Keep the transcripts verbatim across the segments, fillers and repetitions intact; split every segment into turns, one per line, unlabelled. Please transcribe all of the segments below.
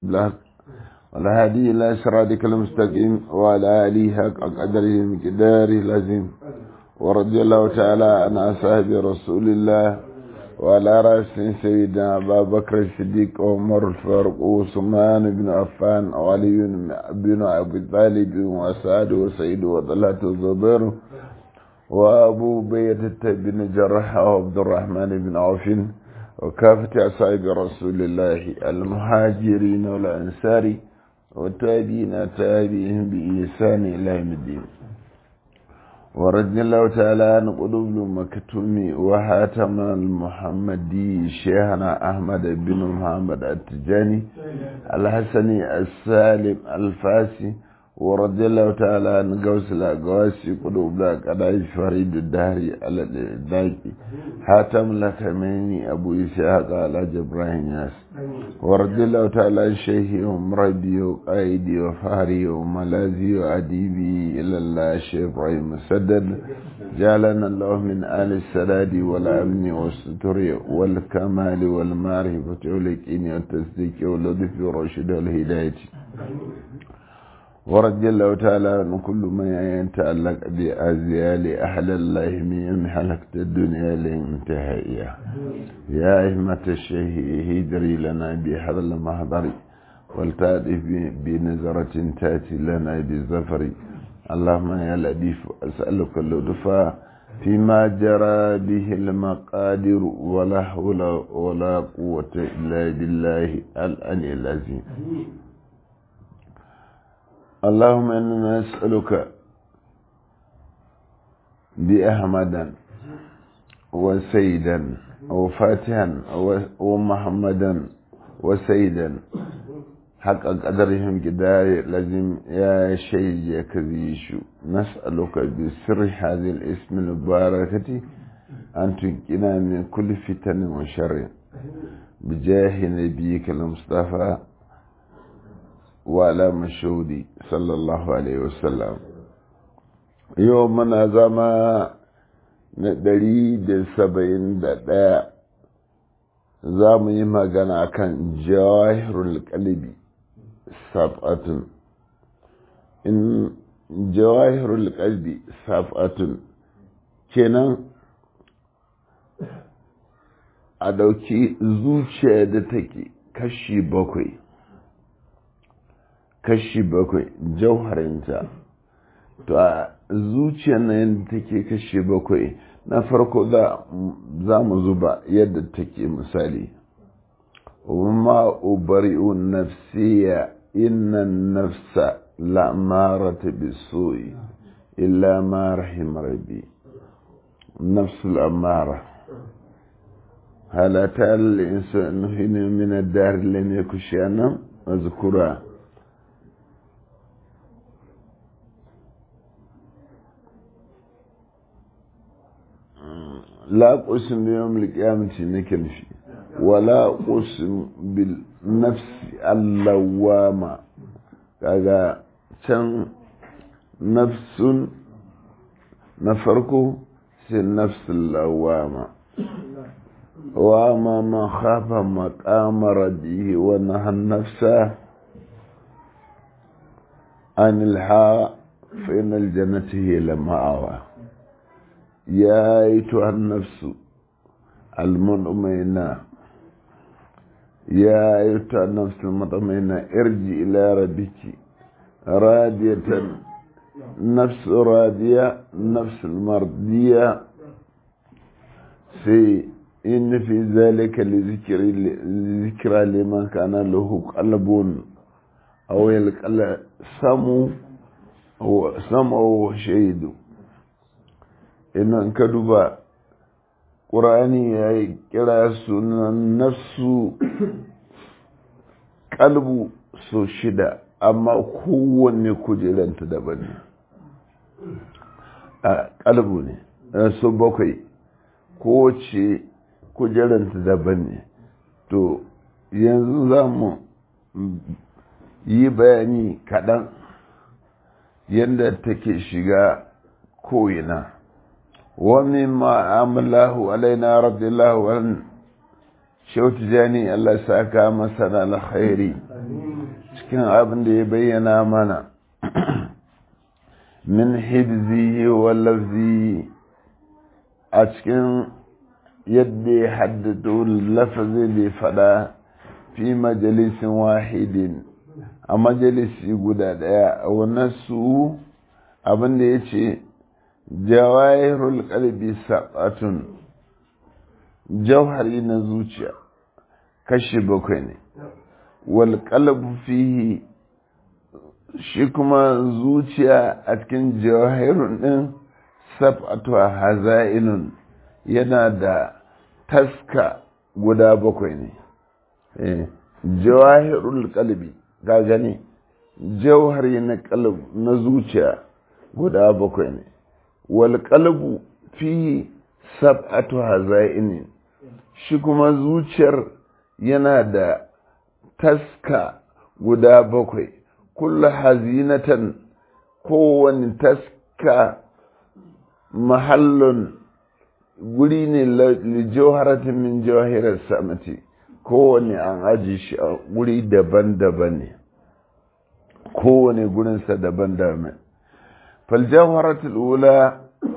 بالحق والهادي إلى صراطك المستقيم وعلى آله حق قدره مقداره العظيم ورضي الله تعالى عن أصحاب رسول الله وعلى رأسهم سيدنا أبا بكر الصديق وعمر الفاروق وعثمان بن عفان وعلي بن أبي طالب وسعد وسعيد وطلحة الزبير وأبو بيدة بن جرح وعبد الرحمن بن عوف وكافة أصحاب رسول الله المهاجرين والأنصار والتابعين تابعهم بإحسان إلى يوم الدين ورضي الله تعالى عن قلوب المكتوم وحاتم المحمدي شيخنا أحمد بن محمد التجاني الحسني السالم الفاسي ورضي الله تعالى عن قوس الأقواسي قلوب الأقداء فريد الدهري على الإداكي حاتم الأتميني أبو إسحاق على جبراهيم ياس ورضي الله تعالى عن شيخي ومربي وقائدي وفهري وملاذي وأديبي إلى الله الشيخ إبراهيم مسدد جعلنا الله من آل السداد والأمن والستر والكمال والمعرفة واليقين والتصديق واللطف والرشد والهداية ورضي الله تعالى عن كل من يتعلق بأزيال أهل الله من يوم حلقة الدنيا لانتهائها يا أهمة الشيخ هدري لنا بهذا المحضر والتأتي بنظرة تأتي لنا بالزفر اللهم يا لطيف أسألك اللطف فيما جرى به المقادير ولا حول ولا قوة إلا بالله العلي العظيم اللهم إننا نسألك بأحمدا وسيدا وفاتحا ومحمدا وسيدا حق قدرهم كدار لازم يا شيء يكذيش نسألك بسر هذه الاسم المباركة أن تنقنا من كل فتن وشر بجاه نبيك المصطفى وعلى مشهودي صلى الله عليه وسلم يومنا زما ندري da saba'in da ɗaya za mu yi magana kan jawahirul qalbi sab'atun in jawahirul qalbi sab'atun kenan a dauki zuciya da take kashi bakwai kashi bakwai jauharinta to a zuciyar na yadda take kashi bakwai na farko za mu zuba yadda take misali ma ubari'u nafsiya inna nafsa la'amarata bisu'i illa ma rahim rabbi nafsul amara halata al-insanu hina min ad-dar lam yakun shay'an mazkura لا أقسم بيوم القيامة نكنفي ولا أقسم بالنفس اللوامة كذا كان نفس نفركو سي النفس اللوامة وما ما خاف مقام ربه ونهى النفس عن الهوى فإن الجنة هي المأوى يا أيتها النفس المطمئنة يا أيتها النفس المطمئنة ارجع إلى ربك راضية نفس راضية نفس المرضية في إن في ذلك لذكر لذكرى لمن كان له قلب أو يلقى سمو أو سمو شهيد in ka duba ƙur'ani ya yi kira sunan nafsu ƙalbu so shida amma kowanne kujeranta daban ne a ƙalbu ne so bakwai kowace kujeranta daban ne to yanzu za mu yi bayani kaɗan yadda take shiga ko'ina ومما عمله علينا رضي الله عنه shehu tijani Allah saka masa na alkhairi cikin abin da ya bayyana mana min hibzi wa lafzi a cikin yadda ya haddado lafazi da ya fada fi majalisin wahidin a majalisi guda daya a wannan su abin da ya ce jawahirul qalbi saqatun jauhari na zuciya kashi bakwai ne wal qalbu fihi shi kuma zuciya a cikin jawahirun din sab'atu hazainun yana da taska guda bakwai ne eh jawahirul qalbi ga gani jauhari na qalb na zuciya guda bakwai ne wal qalbu fihi sab'atu hazainin shi kuma zuciyar yana da taska guda bakwai kullu hazinatan kowane taska mahallun guri ne li jawharatin min jawahirar samati kowane an aji shi a guri daban-daban ne kowane gurinsa daban-daban fal jawharatul ula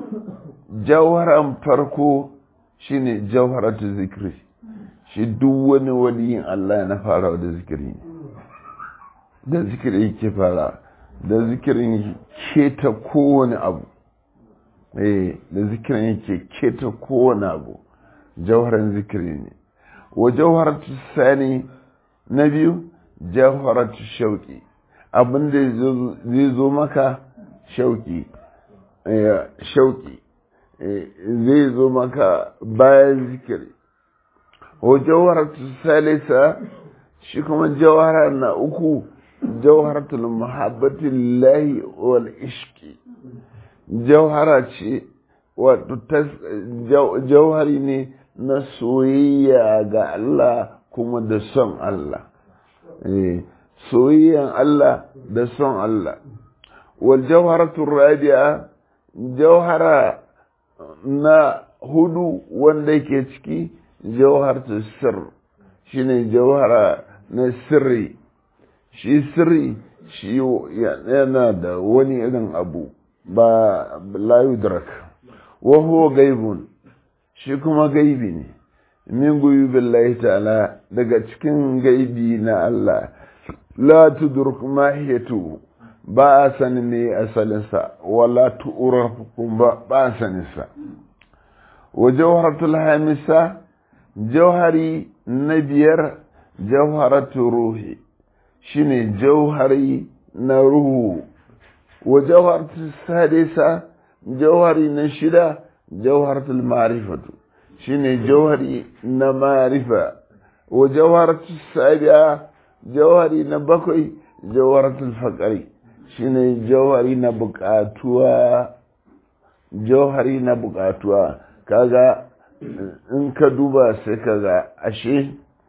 jawharan farko shine jawharatu zikri shi duk wani waliyin Allah na fara da zikiri ne da zikiri yake fara da zikirin keta kowane abu eh da zikirin yake keta kowane abu jawharan zikiri ne wa jawharatu sani na biyu jawharatu shauki abinda zai zo maka shauki shauki zai zo maka bayan zikiri wa jawharatu salisa shi kuma jawhara na uku jawharatul muhabbati lillahi wal ishqi jawhara ce wato jawhari ne na soyayya ga Allah kuma da son Allah eh soyayyan Allah da son Allah wal jawharatur rabi'a jawhara na hudu wanda yake ciki jawharatus sirr shine jawhara na sirri shi sirri shi yana da wani irin abu ba la yudrak wa huwa gaibun shi kuma gaibi ne min guyu billahi ta'ala daga cikin gaibi na Allah la tudruk mahiyatu ba a sani ne asalinsa wala tu'rafu ba ba saninsa wa jawharatul hamisa jawhari na biyar jawharatu ruhi shine jawhari na ruhu wa jawharatu sadisa jawhari na shida jawharatul ma'rifatu shine jawhari na ma'rifa wa jawharatu sabi'a jawhari na bakwai jawharatul faqri shine jawhari na bukatuwa jawhari na bukatuwa kaga in ka duba sai kaga ashe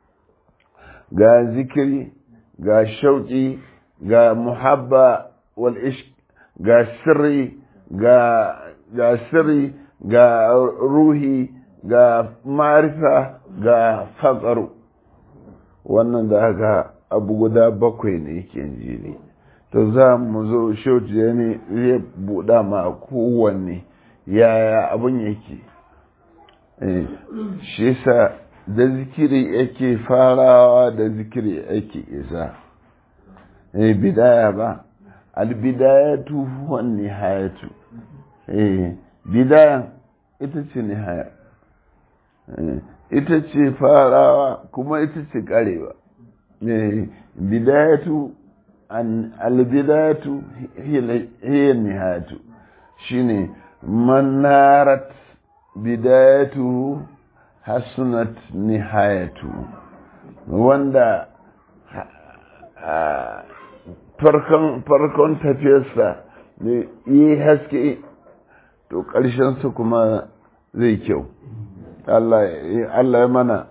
ga zikiri ga shauki ga muhabba wal ishq ga sirri ga ga sirri ga ruhi ga ma'rifa ga faqru wannan da haka abu guda bakwai ne yake ji ne to za mu zo shauki ne zai buɗa ma kowanne yaya abun yake eh shi yasa da zikiri yake farawa da zikiri yake isa eh bidaya ba al bidayatu wan nihayatu eh bidaya ita ce nihaya eh ita ce farawa kuma ita ce karewa eh bidayatu an al bidayatu hiya nihayatu shine manarat bidayatu hasunat nihayatu wanda farkon farkon tafiyarsa ne yi haske to ƙarshensa kuma zai kyau Allah Allah ya mana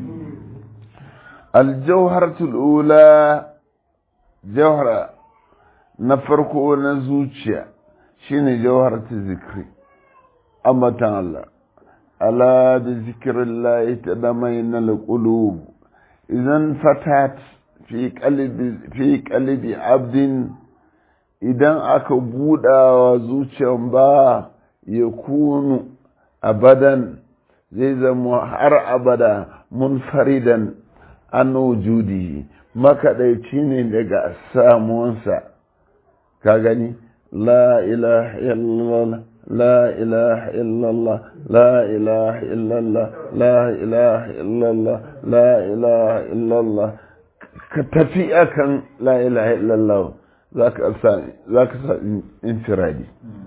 aljawharatul ula jawhara na farko na zuciya shine jawharatul zikri amatan Allah ala bi zikrillah tadamaina alqulub idan fatat fi qalbi fi qalbi abdin idan aka buɗawa zuciyan ba ya kunu abadan zai zama har abada munfaridan an wujudi makaɗaici ne daga samuwansa ka gani la ilaha illallah la ilaha illallah la ilaha illallah la ilaha illallah la ilaha illallah ka tafi akan la ilaha illallah zaka sa zaka sa infiradi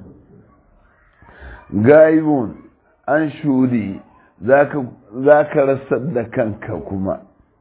gaibun an shudi zaka zaka rasa da kanka kuma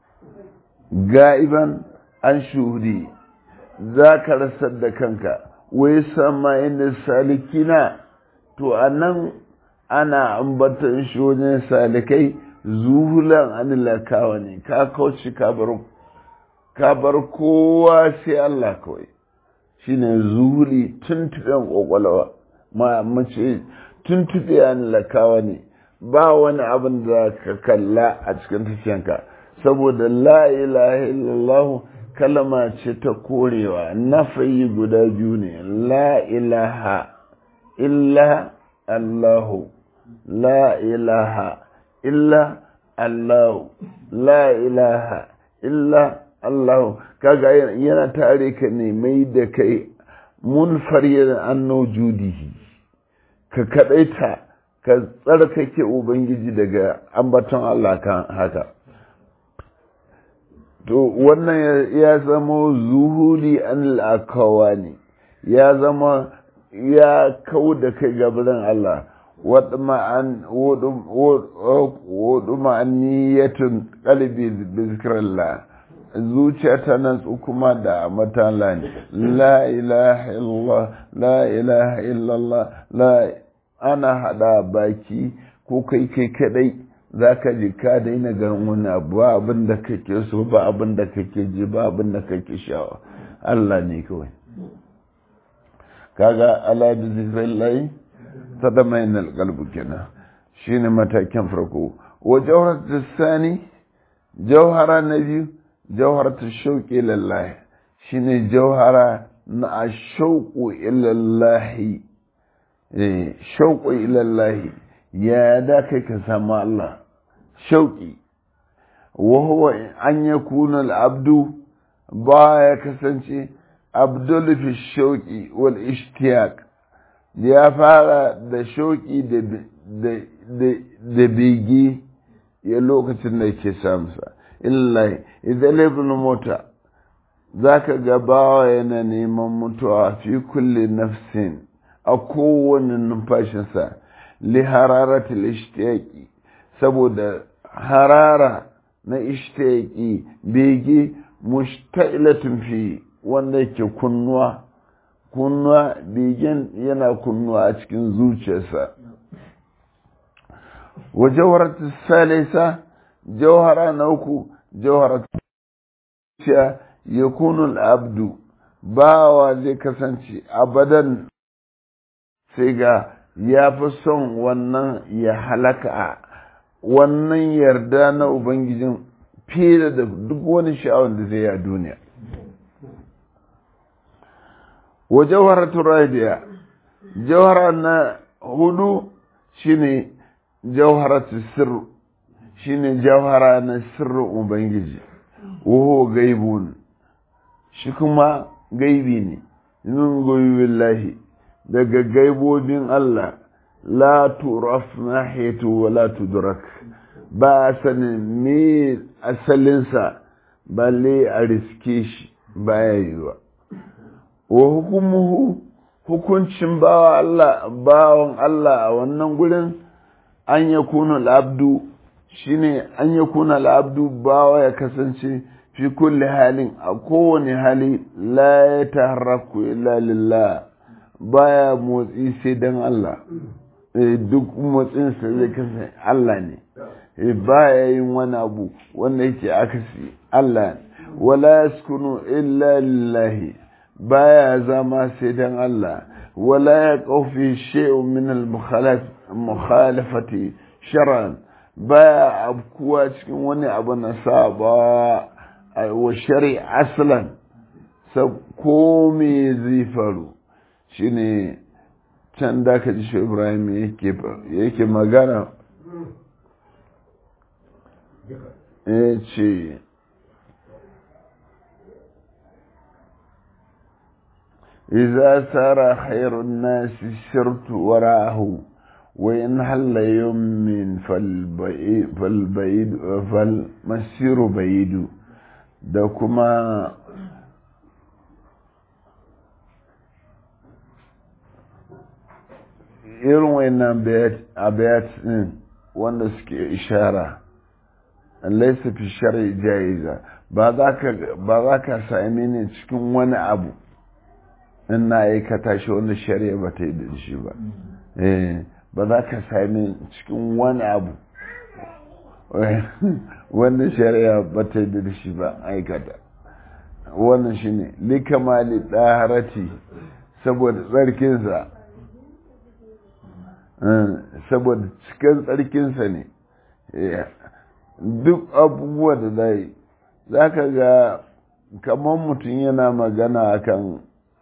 gaiban an shudi zaka rasa da kanka wai sama inda salikina to anan ana ambatan shi wajen salikai zuhulan anilakawa ne ka kauce ka bar ka bar kowa sai Allah kawai shine zuhuli tuntuɓen ƙwaƙwalwa ma mace tuntuɓe anilakawa ne ba wani abin da ka kalla a cikin tafiyanka saboda la ilaha illallah kalma ce ta korewa nafayi guda biyu ne la ilaha illa allahu la ilaha illa allahu la ilaha illa allahu kaga yana tare ka ne mai da kai munfariyar anno judihi ka kadaita ka tsarkake ubangiji daga ambaton Allah kan haka to wannan ya zama zuhuli an al'akawa ne ya zama ya kau da kai gabarin Allah wadda ma'aniyatun kalbi bizikirallah zuciya ta nan kuma da matala ne la ilaha illallah la ilaha illallah la ana hada baki ko kai kai kadai za ka ji ka daina ganin wani abu ba abin da kake so ba abin da kake ji ba abin da kake sha'awa Allah ne kawai kaga ala bi zikrillah tadamain alqalb kenan shine matakin farko wa jawharat tsani jawhara nabi jawharat shauqi lillahi shine jawhara na ashauqu ilallahi eh shauqu ilallahi ya da kai ka samu Allah shauƙi wahuwa an ya kuna al'abdu ba ya kasance abdul fi shauƙi wal ishtiyaq ya fara da shauƙi da bege ya lokacin da ke samusa illahi idan laifin mota za ka gabawa yana neman mutuwa fi kulle nafsin a kowane numfashinsa li hararatul ishtiyaqi saboda harara na ishtiyaqi bege mushta'ilatun fi wanda yake kunnuwa kunnuwa begen yana kunnuwa a cikin zuciyarsa wa jawharatus salisa jawhara na uku jawharatus ya yakunu al-abdu bawa zai kasance abadan sai ga ya fi son wannan ya halaka wannan yarda na Ubangijin fiye da duk wani sha'awar da zai yi a duniya. Wa jawharatu radiya jawhara na hudu shine jawharatu sirr shine jawhara na sirrin Ubangiji wuhu gaibun shi kuma gaibi ne min goyi billahi daga gaibobin Allah la turaf nahiyatu wa la tudrak ba sanin me asalinsa balle a riske shi baya yiwa wa hukumuhu hukuncin bawa Allah bawon Allah a wannan gurin an yakuna al-abdu shine an yakuna al-abdu bawa ya kasance fi kulli halin a kowane hali la ya taharraku illa lillah baya motsi sai dan Allah duk motsinsa zai kasance Allah ne baya yin wani abu wanda yake akasi Allah wala yaskunu illa lillahi baya zama sai dan Allah wala yaqfi shay'un min al-mukhalafati shar'an baya abkuwa cikin wani abu na saba wa shari aslan ko me zai faru shine can da ka ji shi Ibrahim yake magana ya ce iza sara khairun nasi sirtu wara'ahu wa in halla yawmin fal ba'id fal masiru ba'idu da kuma irin wayannan abayat din wanda suke ishara laisa fi shari'i jaiza ba za ka ba za ka sami ne cikin wani abu in na aikata shi wanda shari'a ba ta yi da shi ba eh ba za ka sami cikin wani abu wanda shari'a ba ta yi da shi ba aikata wannan shine likamali daharati saboda tsarkinsa saboda cikin tsarkinsa ne duk abubuwa da zai za ka ga kamar mutum yana magana akan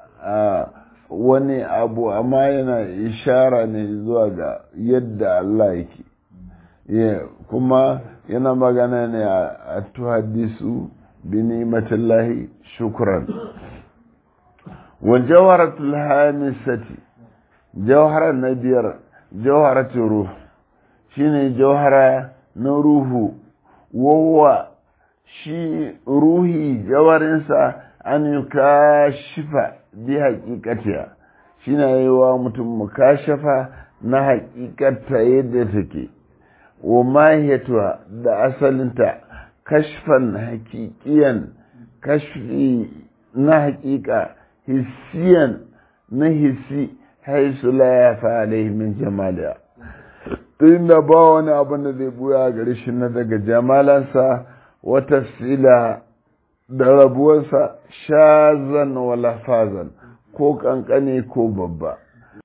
wani abu amma yana ishara ne zuwa ga yadda Allah yake kuma yana magana ne a tuhaddisu bi ni'matillahi shukran wa jawharatul hamisati jawhara na biyar jawharatul ruh shine jawhara na ruhu wawa shi ruhi jawarinsa an yi kashifa bi haƙiƙatiya shi na yi wa mutum mukashafa na haƙiƙata yadda take wa mahiyatuwa da asalinta kashfan haƙiƙiyan kashfi na haƙiƙa hissiyan na hissi haisu la ya fa'alaihi min jamaliya inda ba wani abin da zai buya gare shi na daga jamalansa wata sila da rabuwarsa shazan wala fazan ko kankane ko babba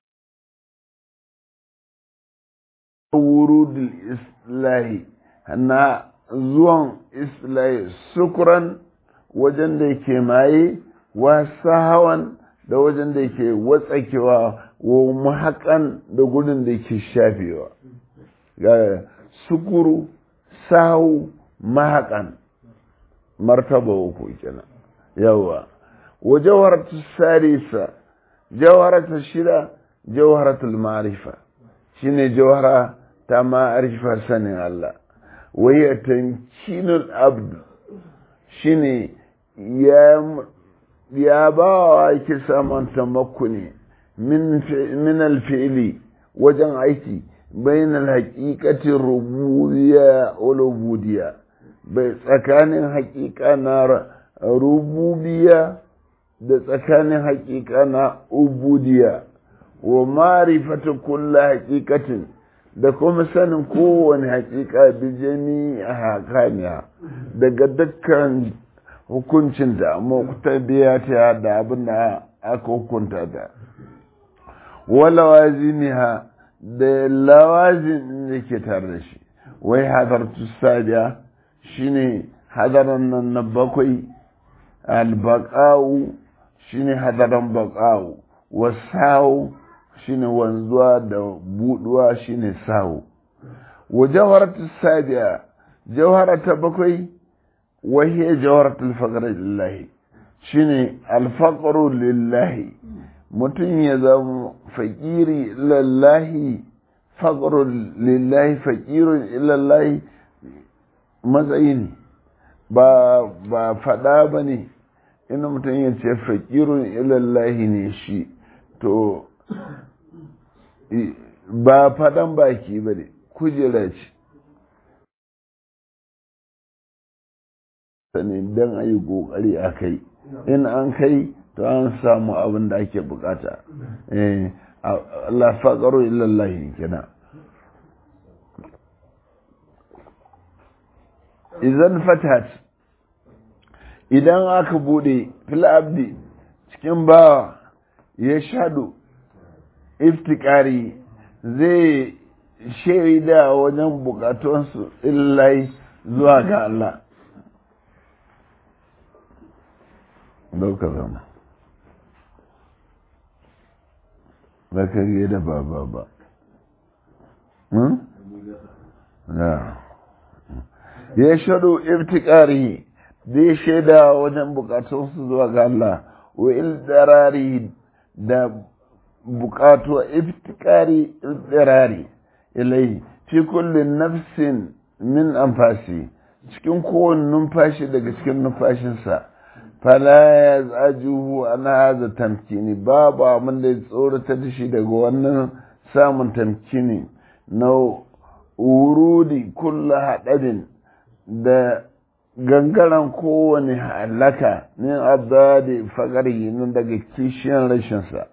wurudul islahi na zuwan islahi sukuran wajen da yake maye wasu hawan da wajen da yake watsakewa wa mahaƙan da gudun da yake shafewa ga sukuru sahu mahaƙan martaba uku kenan yawa wa jawharatus sarisa jawharatus shida jawharatul ma'rifa shine jawhara ta ma'rifa sanin Allah wa ya tankinul abd shine ya ya bawa yake samun tamakkuni min min al-fi'li wajen aiki bain al-haqiqati rububiyya wal ubudiyya bai tsakanin haƙiƙa na rububiyya da tsakanin haƙiƙa na ubudiyya wa ma'rifatu kulli haqiqatin da kuma sanin kowane haƙiƙa bi jami'a hakaniya daga dukkan hukuncin da muqtabiya ta da abin da aka hukunta da wala waziniha da lawazin da ke tare da shi wai hadartu sabiya shine hadaran nan na bakwai albaqa'u shine hadaran baqa'u wasau shine wanzuwa da buduwa shine sau wa jawharatu sabiya jawharata bakwai wa hiya jawharatul faqr lillahi shine alfaqru lillahi mutum ya zama faƙiri lillahi faqru lillahi faqirun lillahi matsayi ne ba ba fada bane ina mutum ya ce faƙirun lillahi ne shi to ba fadan baki ba ne kujera ce sani don a yi ƙoƙari a kai in an kai to an samu abin da ake bukata Allah faƙaro illallahi kina idan fatat idan aka bude fil abdi cikin bawa ya shaɗu iftikari zai shaida wajen bukatunsu illai zuwa ga Allah dauka zama ba ka yi da ba ba ba ya shaɗo iftikari zai shaida wajen bukatunsu zuwa ga Allah wa ildarari da bukatu iftikari ildarari ilai fi kullum nafsin min amfasi cikin kowane numfashi daga cikin numfashinsa fala ya zajuhu an haza tamkini babu abin da ya tsorata da shi daga wannan samun tamkini na wurudi kulla haɗarin da gangaren kowane halaka min abdadi fagari nan daga kishiyar rashinsa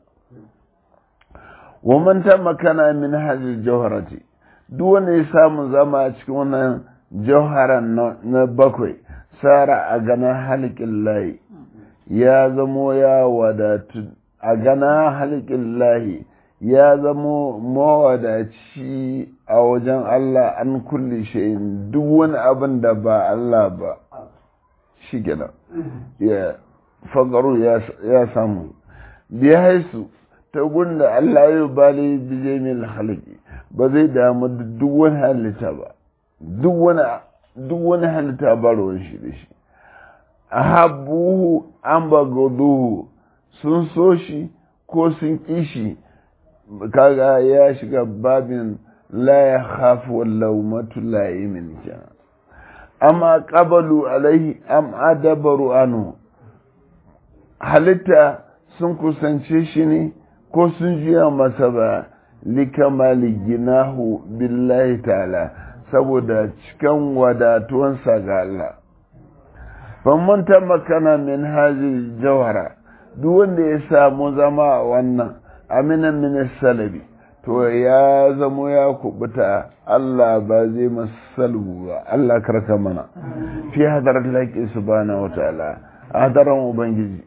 wa man tamakana min hadhihi jawharati duk wanda ya samu zama a cikin wannan jawharan na bakwai sara a ganin halikin layi ya zamo ya wadatu a ganin halikin layi ya zamo mawadaci a wajen Allah an kulle shi duk wani abin da ba Allah ba shi gina ya fagaru ya samu biya haisu ta gunda Allah ya bali bijemil haliki ba zai damu da duk wani halitta ba duk wani halitta ba ruwan shi da shi a habuhu an bagoduhu sun so shi ko sun kishi kaga ya shiga babin la ya khafu laumatu la'imin kenan amma qabalu alaihi am adabaru anhu halitta sun kusance shi ne ko sun jiya masa ba likamali ginahu billahi ta'ala saboda cikan wadatuwansa ga Allah famman tamakana min hazi jawhara duk wanda ya samu zama a wannan aminan min salabi to ya zamo ya kubuta Allah ba zai masalbu ba Allah karka mana fi hadarat laki subhanahu wataala hadaran ubangiji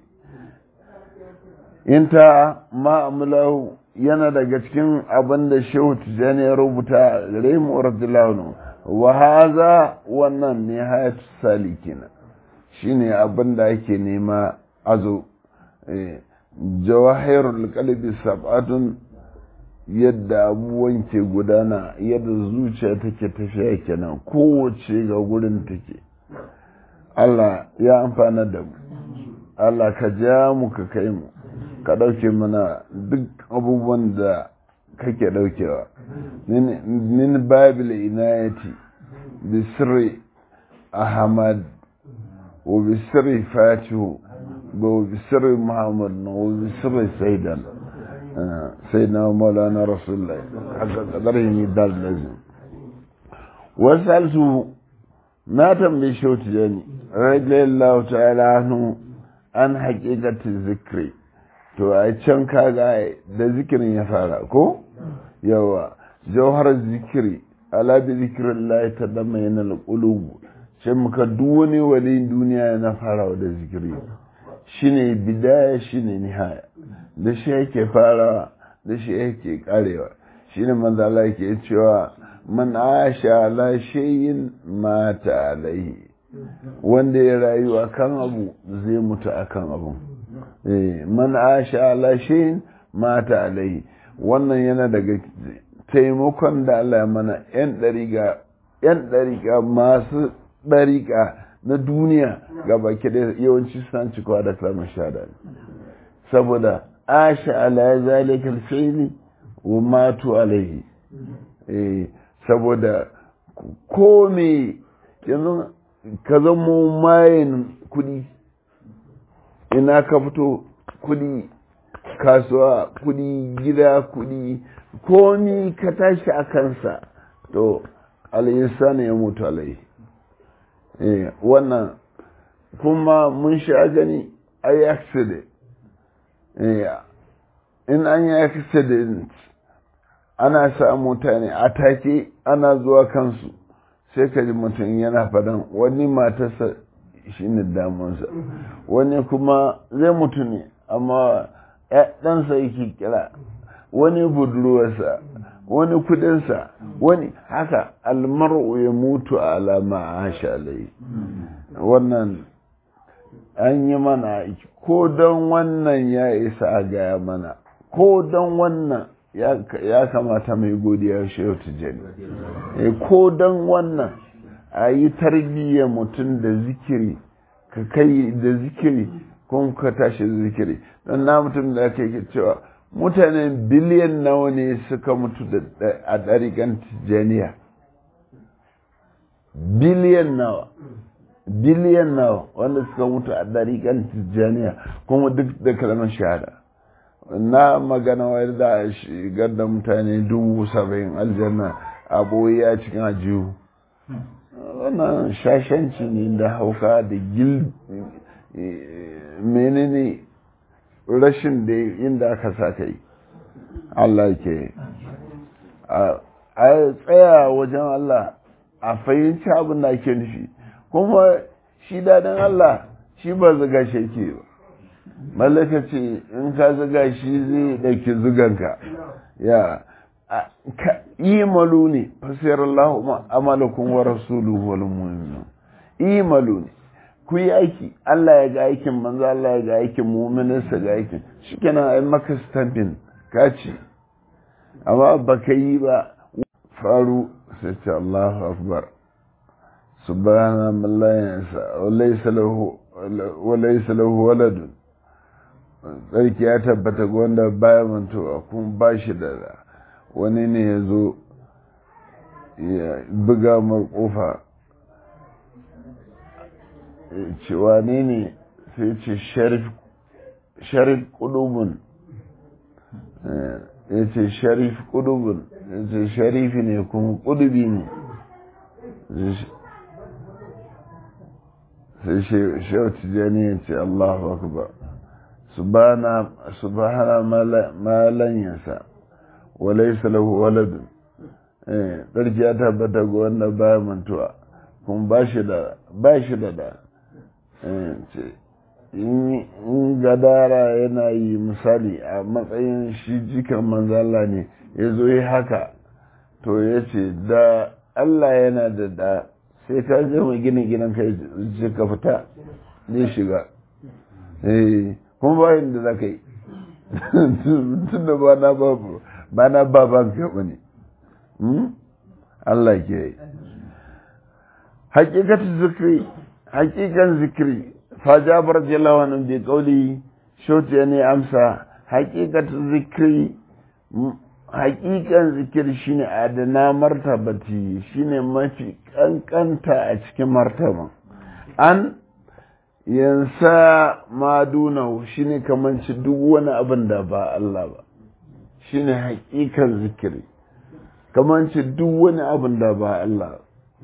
inta ma'amulahu yana daga cikin abin da shehu tijjani ya rubuta gare mu radiyallahu wa haza wannan nihayatu salikina shine abin da ake nema azo jawahirul qalbi sab'atun yadda abubuwan ke gudana yadda zuciya take tafiya kenan kowace ga gurin take Allah ya amfana da mu Allah ka ja mu ka kai mu ka ɗauke mana duk abubuwan da kake ɗaukewa min babil inayati bi sirri ahmad wa bi sirri fatihu wa bi sirri muhammad wa bi sirri sayyidan sayyidina maulana rasulullah haka kadarin yi dal lazim wasalsu na tambaye shauti jani radiyallahu ta'ala anhu an haqiqati zikri to a can kaga da zikirin ya fara ko yawa jawhar zikiri ala bi zikrillah tadammayna alqulub sai muka duk wani walin duniya na fara da zikiri shine bidaya shine nihaya da shi yake fara da shi yake karewa shine manzo Allah yake cewa man asha ala shay'in mata alaihi wanda ya rayu akan abu zai mutu akan abu man asha ala shayin mata alai wannan yana daga taimakon da Allah ya mana yan dariƙa yan dariƙa masu dariƙa na duniya ga baki da yawanci san cikawa da kalmar shahada saboda asha ala zalika alfa'li wa matu alaihi eh saboda komai yanzu ka zama mayin kudi ina ka fito kudi kasuwa kudi gida kudi komi ka tashi a kansa to al'insani ya mutu alai eh wannan kuma mun sha gani ai accident eh in an yi accident ana sa mutane a take ana zuwa kansu sai ka ji mutum yana fadan wani matarsa shi ne damunsa wani kuma zai mutu ne amma ɗansa yake kira wani budurwarsa wani kudinsa wani haka almar'u ya mutu a alama a hasha alai wannan an yi mana aiki ko don wannan ya isa a gaya mana ko don wannan ya kamata mai godiya shehu tijjani ko don wannan a yi tarbiyyar mutum da zikiri ka kai da zikiri kuma ka tashi zikiri don na mutum da aka yi cewa mutanen biliyan nawa ne suka mutu a ɗariƙan tijjaniya biliyan nawa biliyan nawa wanda suka mutu a ɗariƙan tijjaniya kuma duk da kalmar shahada na magana wayar da a shigar da mutane dubu saba'in aljanna a boye a cikin ajiyu wannan shashanci ne da hauka da gil menene rashin da inda aka sa kai Allah ke a tsaya wajen Allah a fahimci abin da ake nufi kuma shi daɗin Allah shi ba zuga shi ke ba mallaka ce in ka zuga shi zai ɗauki zuganka ya imalu ne fasiyar Allah amalakun wa rasuluhu wal mu'minun imalu ne ku yi aiki Allah ya ga aikin manzo Allah ya ga aikin mu'mininsa ga aikin shikenan ai maka stamping ka ci amma baka yi ba faru sai ce Allahu akbar subhana man la yansa wa laysa lahu wa laysa lahu waladun sarki ya tabbata ga wanda baya mantuwa kuma ba shi da wani ne ya zo ya buga mar kofa cewa ne ne sai ce sharif kudubun ya ce sharif kudubun ya ce sharifi ne kuma kudubi ne sai shehu tijjani ya ce Allahu akbar subhana malan yasa wa laysa lahu waladun eh darki ya tabbata ga wanda baya mantuwa kuma ba shi da ba shi da da eh ce in gadara yana yi misali a matsayin shi jikan manzala ne ya zo yi haka to ya ce da Allah yana da da sai ka gama ginin ginin kai ce ka fita zai shiga eh kuma bayan da za ka yi tun da ba na babu ba na baban ka ba ne Allah ke yi hakikatu zikri hakikan zikri fajabar jalawanin bai kauli shoti ne amsa hakikatu zikri hakikan zikiri shine adana martabati shine mafi kankanta a cikin martaban an yansa maduna shine kamanci duk wani abin da ba Allah ba shine hakikan zikiri kamanci duk wani abin da ba Allah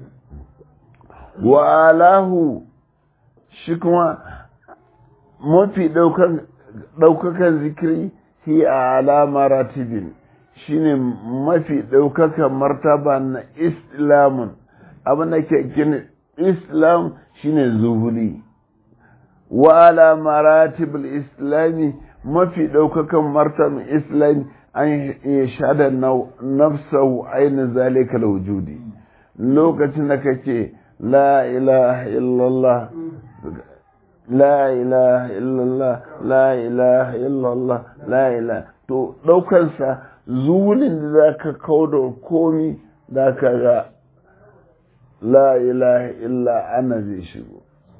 wa alahu shi kuma mafi daukakan zikiri hi ala maratibin shine mafi ɗaukakan martaba na islamun abin da ke gina islam shine zuhuri wa ala maratibul islami mafi ɗaukakan martaban islami an ya shada nafsahu ainihin zalika wujudi lokacin da kake la ilaha illallah la ilaha illallah la ilaha illallah la ilaha to ɗaukansa zuwunin da za ka kawo da komi da ka ga la ilaha illa ana zai shigo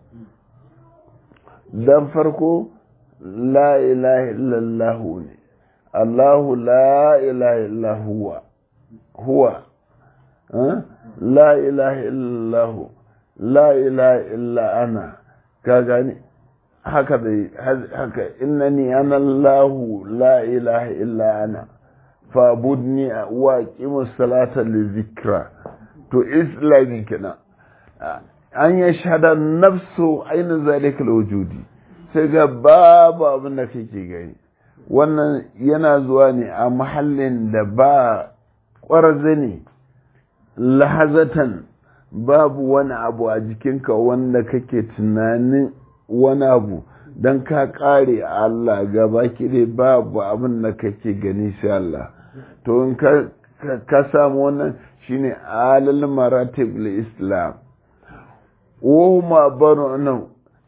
don farko la ilaha illallahu ne Allahu la ilaha illa huwa huwa la ilaha illallahu la ilaha illa ana ka gani haka dai haka innani ana Allahu la ilaha illa ana fabudni wa qimus salata li zikra to islami kenan an ya shahada nafsu aina zalika wujudi sai ga babu abin da kake gani wannan yana zuwa ne a mahallin da ba ƙwarze ne lahazatan babu wani abu a jikinka wanda kake tunanin wani abu don ka ƙare a Allah gaba kire babu abin da kake gani sai Allah to in ka ka samu wannan shine alal maratib islam wa ma banu nan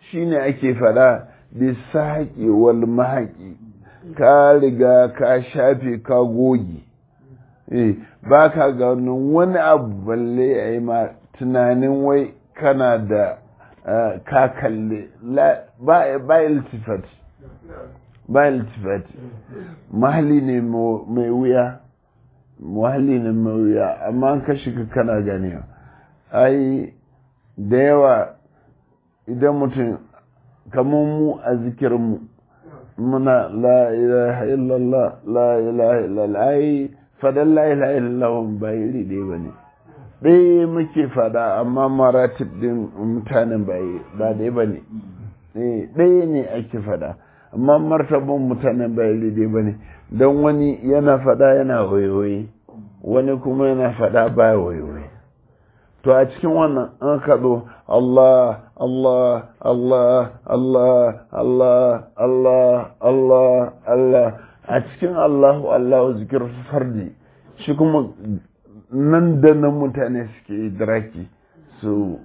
shine ake fada bisaqi wal mahaqi ka riga ka shafe ka goge eh ba ka ga wani abu balle ai ma tunanin wai kana da ka kalle ba ba iltifat ba iltifat mahalli ne mai wuya mahalli ne mai wuya amma ka shiga kana ganewa ai da yawa idan mutum kamar mu a zikirinmu muna la ilaha illallah la ilaha illallah ai fadan la ilaha illallah ba iri dai bane dai muke fada amma maratib din mutanen ba dai bane eh dai ne ake fada amma martaban mutanen ba iri dai bane dan wani yana fada yana wayoyi wani kuma yana fada ba wayoyi to a cikin wannan an kaɗo Allah Allah Allah Allah Allah Allah Allah Allah a cikin Allahu Allahu zikir fardi shi kuma nan da nan mutane suke diraki so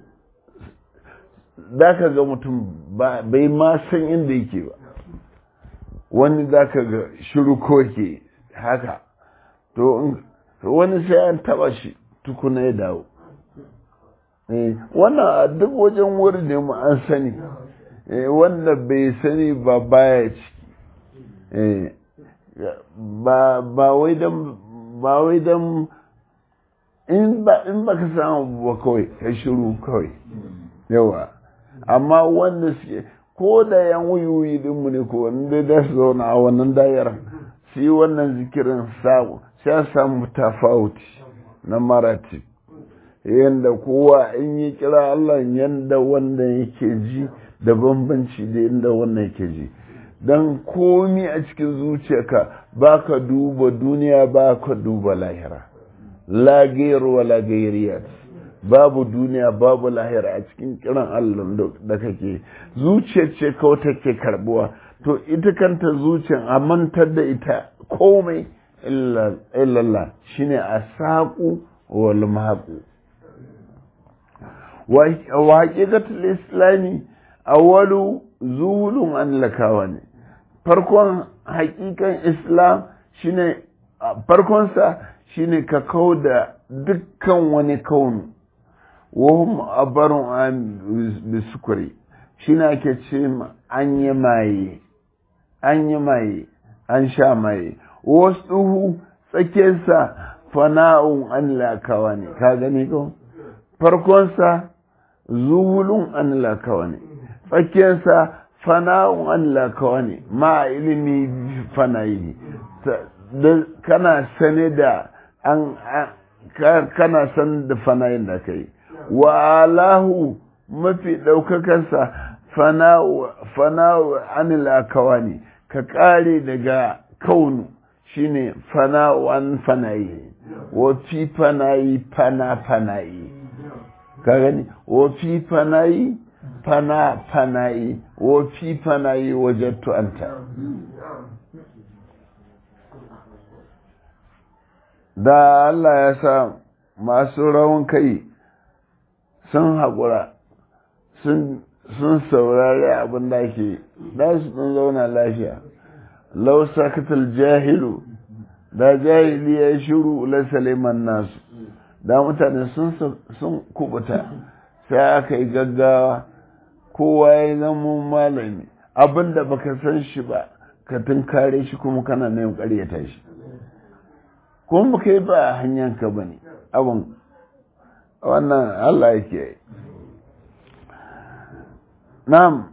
da ka ga mutum bai ma san inda yake ba wani da ka ga shiru ko ke haka to wani sai an taba shi tukuna ya dawo wannan a duk wajen wurin ne mu an sani wanda bai sani ba baya ciki ba ba wai dan ba wai dan in ba in baka samu ba kawai ka shiru kawai yawa amma wanda suke ko da yan wuyuyi din mu ne ko wanda da su zauna a wannan dayar su yi wannan zikirin samu sai samu tafawuti na marati yanda kowa in yi kira Allah yanda wanda yake ji da bambanci da yanda wannan yake ji dan komi a cikin zuciyarka baka duba duniya baka duba lahira la gairu wala gairiyat babu duniya babu lahira a cikin kiran Allah da kake zuciyar ce kawai take karbuwa to ita kanta zuciyar a mantar da ita komai illa illallah shine asaqu wal mahqu wa haqiqatul islami awwalu zulun an lakawani farkon haqiqan islam shine farkon sa shine ka kauda dukkan wani kaunu wahum abarun an bisukuri shine ake ce an yi maye an yi maye an sha maye wasu tsakiyarsa fana'un an lakawa ne ka gani ko farkonsa zuhulun an lakawa ne tsakiyarsa fana'un an lakawa ne ma ilimi fanayi kana sane da an kana san da fanayin da kai wa alahu mafi ɗaukakarsa fana'u an lakawa ne ka ƙare daga kaunu shine fana'u an fanayi wa fi fanayi fana fanayi ka gani wa fi fanayi fana fanayi wa fi fanayi wajattu anta da Allah ya sa masu rawan kai sun haƙura sun saurari abin da ke da su ɗin zauna lafiya lau sakatal jahilu da jahili ya shiru la saliman nasu da mutane sun kubuta sai aka yi gaggawa kowa ya zama malami abin da baka san shi ba ka tunkare shi kuma kana neman ƙaryata shi kuma baka yi ba hanyanka ba ne abin wannan Allah yake yi na'am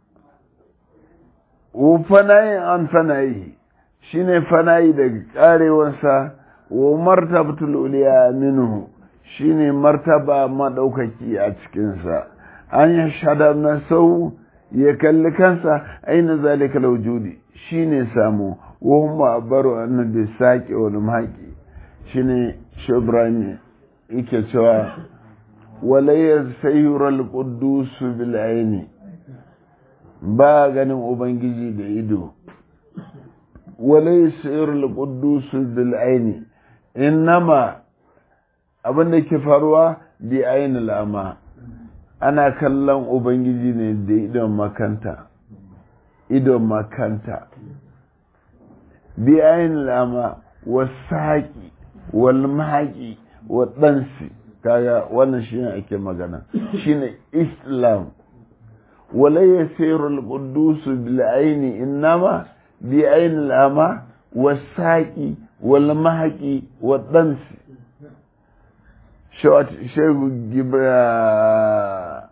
wa fanayin an fanayi shine fanayi daga karewarsa wa martabatul uliya minhu shine martaba madaukaki a cikin sa an ya shada na sau ya kalli kansa aina zalika lawjudi shine samu wa huma baru annabi saqi wal mahaqi shine shubrani yake cewa wala yasayyurul quddus bil aini ba ganin ubangiji da ido wala yasayyurul quddus bil aini innama abinda ke faruwa bi ainil ama ana kallon ubangiji ne da idon makanta idon makanta bi ayin lama wasaki wal mahaqi wa dansi kaga wannan shine ake magana shine islam wala yasiru al qudus bil aini inma bi ayin lama wasaki wal mahaqi wa dansi short shehu gibra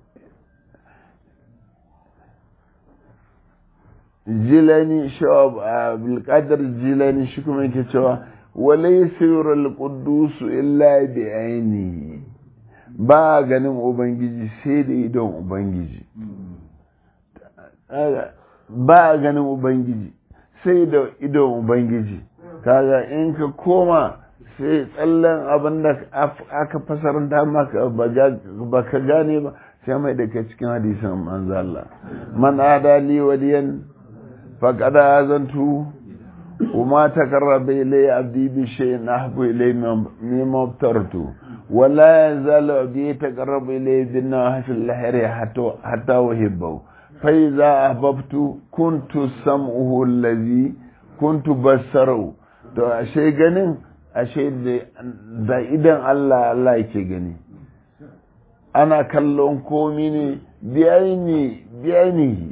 jilani shawab abdulkadir jilani shi kuma yake cewa wala yasiru al-quddus illa bi ainihi ba ganin ubangiji sai da idon ubangiji ba ganin ubangiji sai da idon ubangiji kaga in ka koma sai tsallan abin da aka fasarta maka ba ka gane ba sai mai da ka cikin hadisin manzo Allah man adali waliyan faqad azantu وما تقرب إلي عبدي بشيء أحب إلي مما ابترت ولا يزال عبدي يتقرب إلي بالنواحي في الحر حتى حتى أحبه فإذا أحببت كنت سمعه الذي كنت بصره to ashe ganin ashe da idan Allah Allah yake gani ana kallon komi ne biyani biyani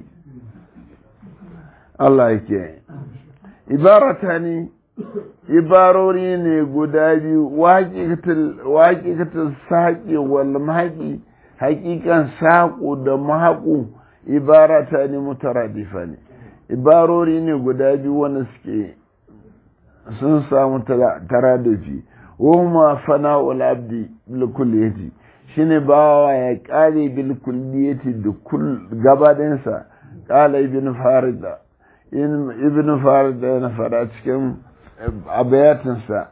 Allah yake ibarata ne ibarori ne guda biyu waƙiƙatar saƙi wal mahaƙi haƙiƙan saƙo da mahaƙu ibarata ne mutaradifa ne ibarori ne guda biyu wanda suke sun samu taradafi wahuma fana'ul abdi bil kulliyati shine bawa ya ƙare bil kulliyati da gabaɗinsa ƙala ibn farida ibn farid yana fada cikin abayatinsa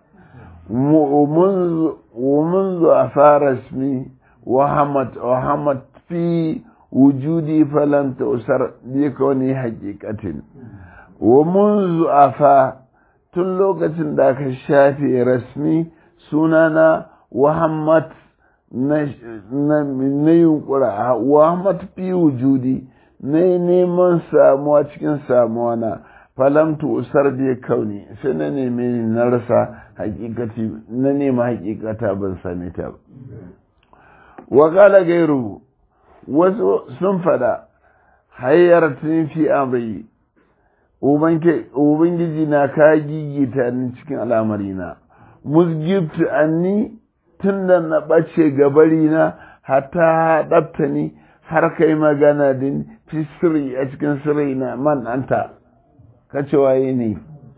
ومنذ أثار اسمي وهمت وهمت في وجودي فلم تؤثر بكوني حقيقة ومنذ أفا تلوكة ذاك الشافي رسمي سنانا وهمت نيقرأ وهمت في وجودي na neman samuwa cikin samuwa na falamtu usar bi kauni sai na neme na rasa hakikati na nema hakikata ban same ta ba wa qala gairu wasu sun fada hayyartin fi amri ubangiji na ka gigita ni cikin al'amari na musgibtu anni tunda na bace gabari na hatta dabta ni har kai magana din fi sirri a cikin sirri na man anta ka ce waye ne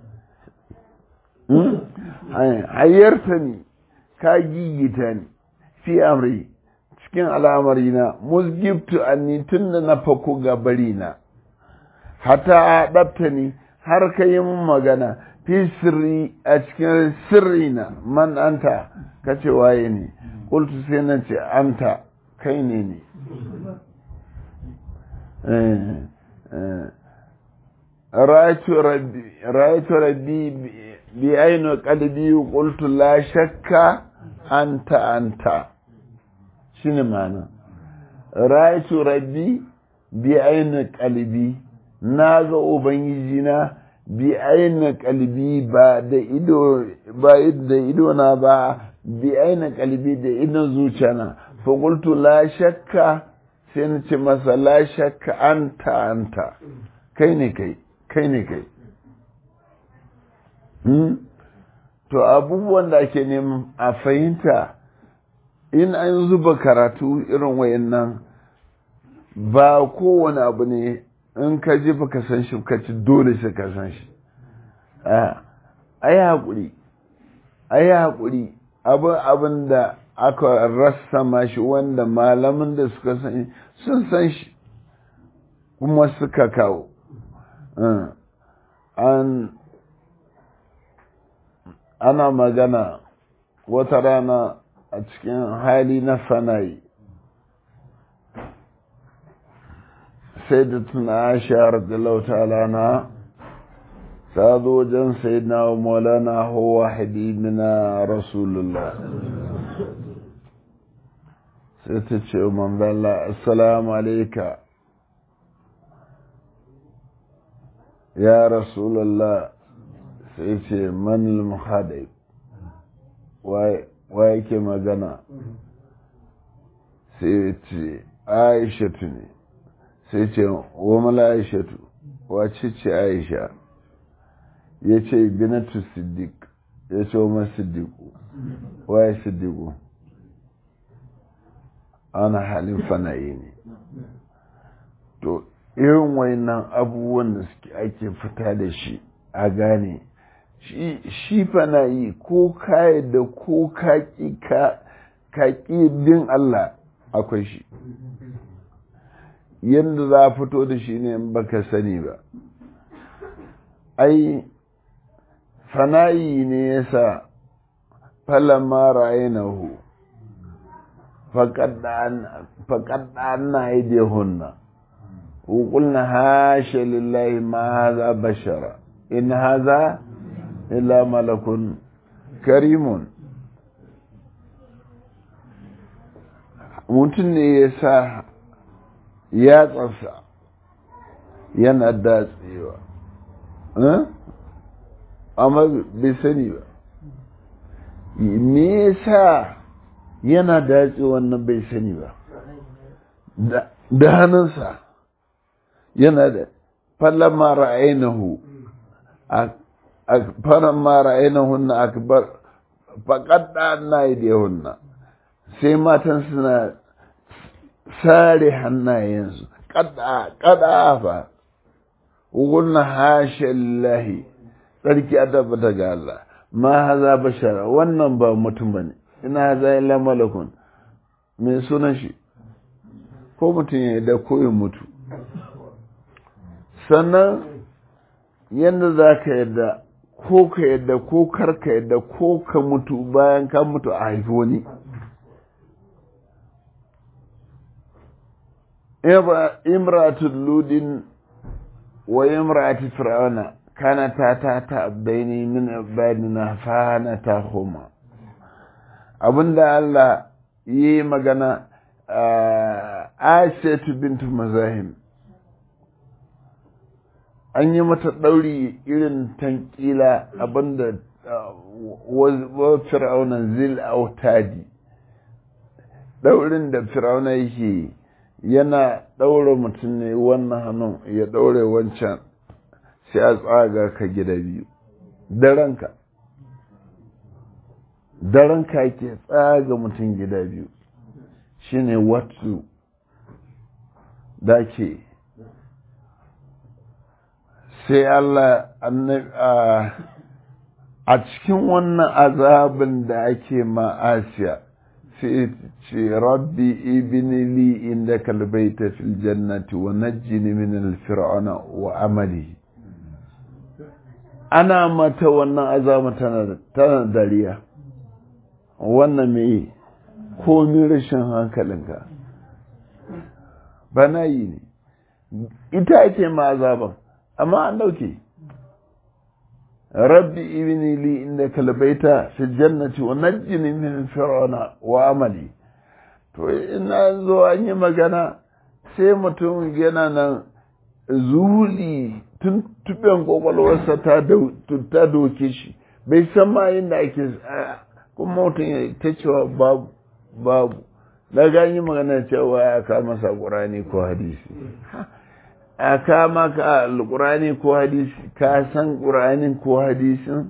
hayyarta ni ka gigita ni fi amri cikin al'amari na musgibtu anni tunda na fako gabari na hata dabta ni har kai mun magana fi sirri a cikin sirri na man anta ka ce waye ne qultu sai na ce anta kai ne ne رأيت ربي رأيت ربي بعين قلبي وقلت لا شك أنت أنت شنو معنى رأيت ربي بعين قلبي ناغا أبنجينا بعين قلبي بعد إدو بعد إدو نابا بعين قلبي ده إدو زوجنا فقلت لا شك sai na ce masa la shakka anta anta kai ne kai kai ne kai to abubuwan da ake neman a fahimta in an zuba karatu irin wayannan ba kowane abu ne in ka ji ba ka san shi ka ci dole sai ka san shi a yi haƙuri a yi haƙuri abin da aka rasa mashi wanda malamin da suka san sun san shi kuma suka kawo an ana magana wata rana a cikin hali na fanayi sai da tuna aisha radiyallahu ta'ala na ta zo wajen sayyidina wa maulana huwa habibina rasulullah sai ta ce manzala assalamu alaika ya rasulallah, sai ce manil muhadai wa yake magana, sai ce aishatu ne, sai ce wa mala aishatu wace ce aisha, ya ce binatu siddiq, ya ce wa masu siddiqu waye siddiqu, ana halin fana'i ne. To irin wayannan abubuwan da suke ake fita da shi a gane shi fana'i ko ka da ko ka ƙi bin Allah akwai shi, yadda za a fito da shi ne baka sani ba. Ai fana'i ne yasa falamma ra'aynahu فقطعنا أيديهن وقلنا هاشا لله ما هذا بشر إن هذا إلا ملك كريم. mutum ne ya sa ya tsasa yana datsewa amma bai sani ba me yasa yana datse wannan bai sani ba, da hannunsa yana da falamma ra'aynahu falamma ra'aynahunna akbar faqadna aydihunna, sai matan suna sare hannayensu kada kada fa ugunna hasha lillahi, sarki adaba daga Allah, ma haza bashara, wannan ba mutum bane, ina za ila malakun, mai sunan shi ko mutum ya da koyin mutu. Sannan yadda za ka yadda ko ka yadda ko karka yadda ko ka mutu bayan ka mutu a haifi wani. Imratul ludin wa imratul fir'auna kana ta ta ta abdaini min ibadina fa na ta huma. Abinda Allah yi magana Aishatu bintu Mazahim, an yi mata ɗauri irin tankila abinda wa fir'aunan zil autadi, ɗaurin da fir'auna yake yana ɗaure mutum ne wannan hannun ya ɗaure wancan, sai a tsaga ka gida biyu da ranka daren ka ke tsaga mutum gida biyu, shine watu da ke sai Allah a cikin wannan azabin da ake ma'asiya sai ce rabbi ibni li inda kalbaita fil jannati wa najjini min al-fir'auna wa amali. Ana mata wannan azaba tana tana dariya, wannan me komi rashin hankalinka bana yi ne, ita ake ma azaban amma an dauke rabbi ibni li inda kalbaita fil jannati wa najjini min fir'auna wa amali. To ina zo an yi magana sai mutum yana nan zuli tun tuben kwakwalwarsa ta doke shi, bai san ma inda ake, kuma mutum ya ta cewa babu babu na gani magana cewa ya kama sa ƙurani ko hadisi, a kama ka alƙurani ko hadisi, ka san ƙuranin ko hadisin?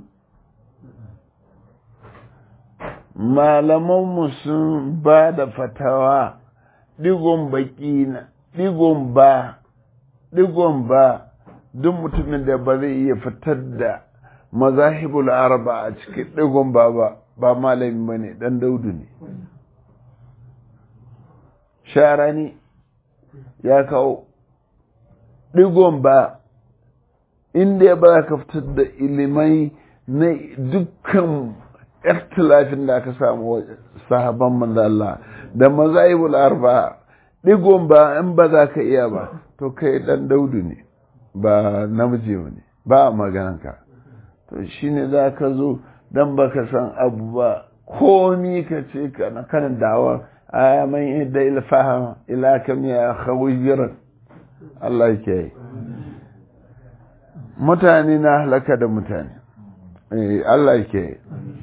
Malamanmu sun ba da fatawa digon baki na digon ba digon ba duk mutumin da ba zai iya fitar da mazahibul arba a cikin digon ba ba ba malami bane, dan daudu ne. Sharani ya kawo digon ba inda ba ka fitar da ilimai na dukkan ikhtilafin da aka samu sahaban manzo Allah da mazahibul arba, digon ba in ba za ka iya ba to kai dan daudu ne, ba namiji ne, ba maganarka. To shine za ka zo dan baka san abu ba komi ka ce kana kan dawa a man yadda ilfahama ila kam ya khawjir Allah ke mutane na halaka da mutane eh Allah ke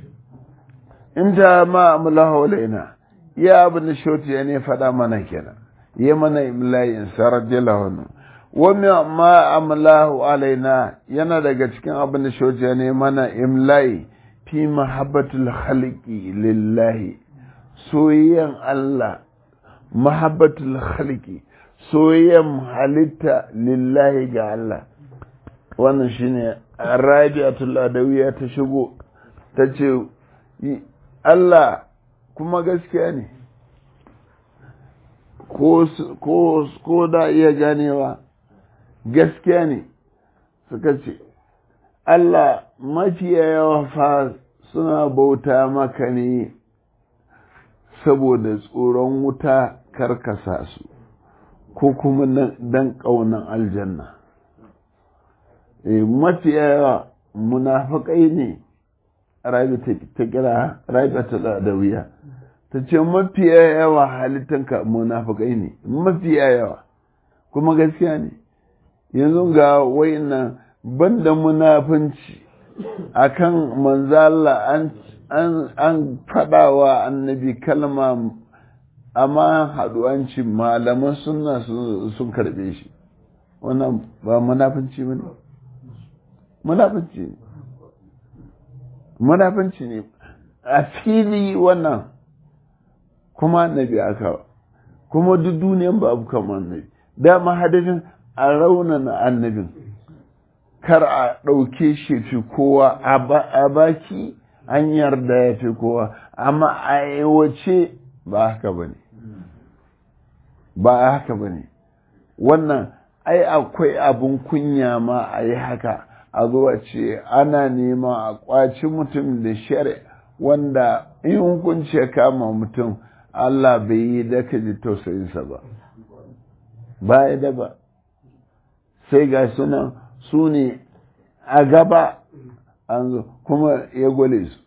inda ma amlahu alaina ya abin shoti ne fada mana kenan ya mana imlayin sarajlahu anhu wa ma amlahu alaina yana daga cikin abin shoti ne mana imlai fi mahabbatul khaliqi lillahi soyayyan Allah mahabbatul khaliqi soyayyan halitta lillahi ga Allah wannan shine Rabi'atul Adawiyya ta shigo ta ce Allah kuma gaskiya ne ko ko ko da iya ganewa gaskiya ne suka ce Allah mafiya yawa fa suna bauta maka ne saboda tsoron wuta karkasa su ko kuma dan ƙaunan aljanna e mafiya yawa munafikai ne rabi ta kira rabi ta dawiya ta ce mafiya yawa halittanka munafikai ne mafiya yawa kuma gaskiya ne yanzu ga wayannan banda munafunci akan manzala an an an fadawa annabi kalma amma haduwanci malaman sunna sun karbe shi wannan ba munafunci bane munafunci ne munafunci ne a fili wannan kuma annabi aka kuma duk duniyan ba abu kamar annabi dama hadafin a raunana annabin kar a ɗauke shi fi kowa a baki an yarda ya fi kowa amma a aiwace ba haka ba ne ba haka ba ne wannan ai akwai abin kunya ma a yi haka a zuwa ce ana nema a ƙwaci mutum da shari'a wanda in hukunci ya kama mutum Allah bai yi da ka ji tausayinsa ba ba ya da ba sai ga sunan su ne a gaba an zo kuma ya gwale su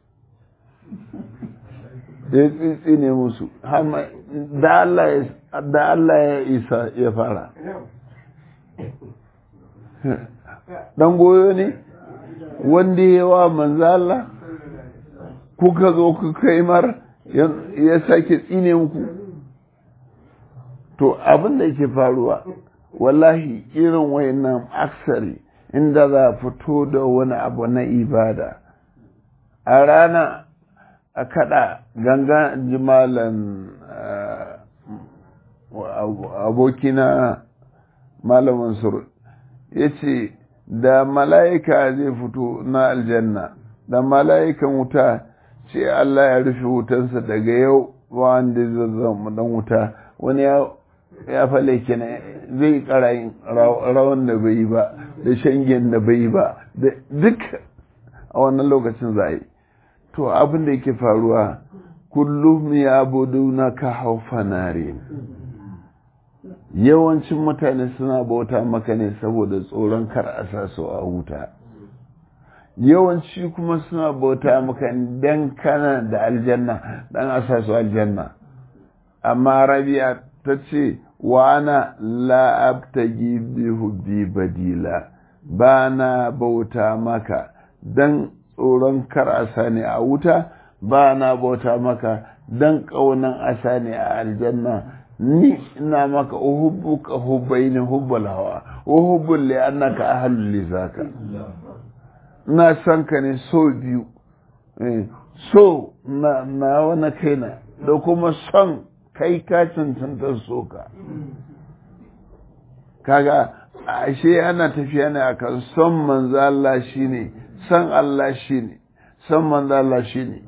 ya tsitsi ne musu da Allah ya isa ya fara dan goyo ne wanda ya wa manzo Allah kuka zo kuka yi mar ya sake tsine muku to abin da yake faruwa wallahi irin wayannan aksari inda za a fito da wani abu na ibada a rana a kada ganga jimalan abokina malamin sur ya ce da mala'ika zai fito na aljanna da mala'ikan wuta ce Allah ya rufe wutansa daga yau wanda zai zama dan wuta wani ya ya fale kenan zai kara yin rawan da bai ba da shangen da bai ba da duk a wannan lokacin za yi to abin da yake faruwa kullum ya budu na ka haufa nare yawancin mutane suna bauta maka ne saboda tsoron kar a sa su a wuta yawanci kuma suna bauta maka dan kana da aljanna dan a sa su aljanna amma rabi'a ta ce wa ana la abtagi bi hubbi badila ba na bauta maka dan tsoron kar a sani a wuta ba na bauta maka dan kaunan a sani a aljanna ni ina maka uhubbuka hubbaini hubbal hawa uhubbul li annaka ahlul li zaka na san ka ne so biyu so na na wani kaina da kuma son kai ka cancantar soka kaga ashe ana tafiya ne akan son manzo Allah shine san Allah shine san manzo Allah shine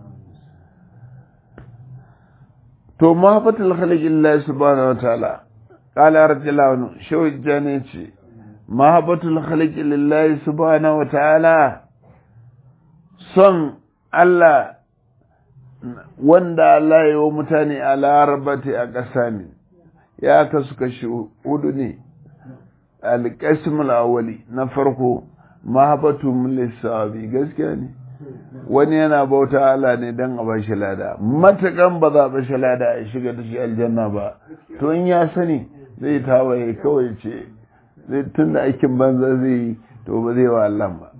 to mahabbatul khaliqillah subhanahu wataala qala radiyallahu anhu shawjane ce mahabbatul khaliqillah subhanahu wataala son Allah wanda Allah ya yi mutane a larabati a ƙasa ne ya kasu kashi hudu ne alƙasmul awwali na farko mahabbatu lissabi gaskiya ne wani yana bauta Allah ne don a bashi lada matakan ba za a bashi lada a shiga da shi aljanna ba to in ya sani zai tawaye kawai ce zai tun da aikin banza zai yi to ba zai wa Allah ba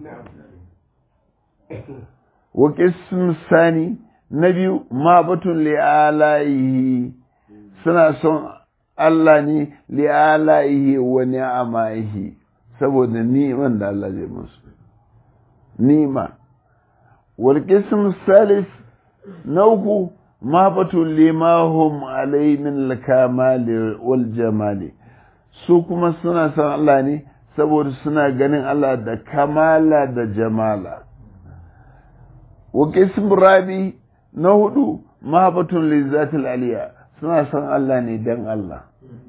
wa qism sani na biyu ma batun li'alaihi suna son Allah ne li'alaihi wa ni'amaihi saboda ni'man da Allah zai musu ni'ma wal qism salis nauku ma batun limahum alai min al-kamali wal jamali su kuma suna son Allah ne saboda suna ganin Allah da kamala da jamala wa qism rabi na hudu mahabbatun lizatil aliya suna son Allah ne dan Allah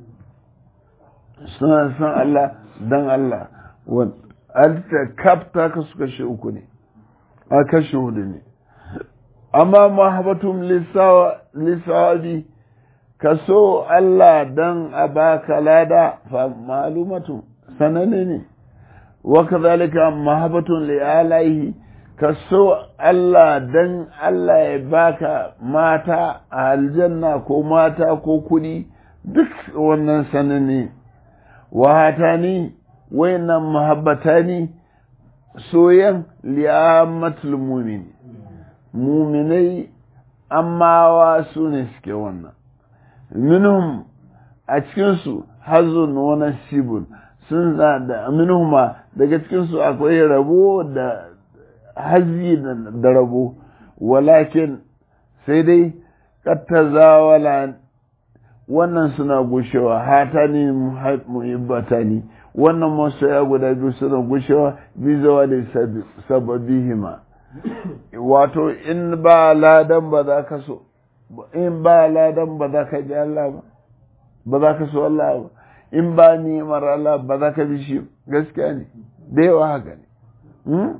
suna son Allah dan Allah wanda alta kafta ka suka shi uku ne a kashi hudu ne amma mahabbatun lisawabi ka so Allah dan a baka lada fa malumatu sanane ne wa kadhalika mahabbatun li alaihi ka so Allah dan Allah ya baka mata a aljanna ko mata ko kudi duk wannan sanane wa hatani wayannan mahabbatani soyan liyamatul mu'min mu'minai amma wa su ne suke wannan minhum a cikinsu hazun wa nasibun sun da minhuma daga cikinsu akwai rabo da hazi da rabo walakin sai dai kattazawala wannan suna gushewa hatani muhibbatani wannan masoya guda biyu suna gushewa bizawa da sababihima wato in ba ladan ba za ka so in ba ladan ba za ka ji Allah ba ba za ka so Allah ba in ba ni'imar Allah ba za ka bi shi gaskiya ne da yawa haka ne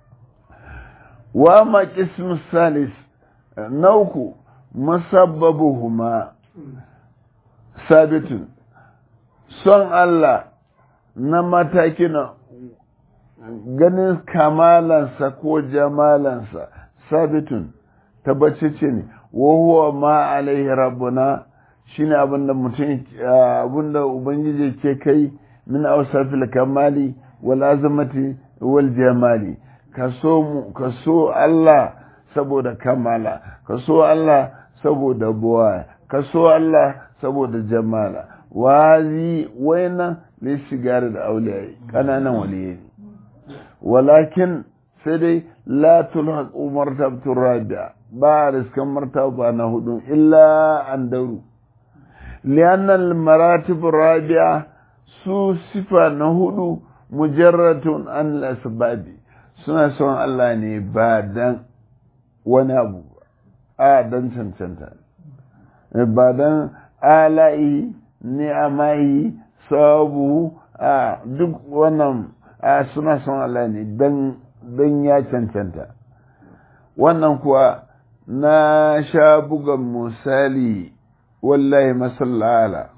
wa ma qismu salis na uku musabbabuhuma sabitun son Allah na mataki na ganin kamalansa ko jamalansa sabitun tabbace ne wa huwa ma alaihi rabbuna shine abinda mutum abinda ubangiji ke kai min awsafil kamali wal azamati wal jamali kaso mu kaso Allah saboda kamala kaso Allah saboda buwa kaso Allah saboda jamala wazi waina li shigar da auliyai kananan waliyai walakin sai dai la tulhaq martabatu rabi'a ba riskan martaba na hudu illa an dauru li'anna maratib rabi'a su sifa na hudu mujarratun an al-asbabi suna son Allah ne ba dan wani abu a dan cancanta ba dan ala'i ni'amai sabu a duk wannan a suna son Allah ne dan dan ya cancanta wannan kuwa na sha bugan misali wallahi masallala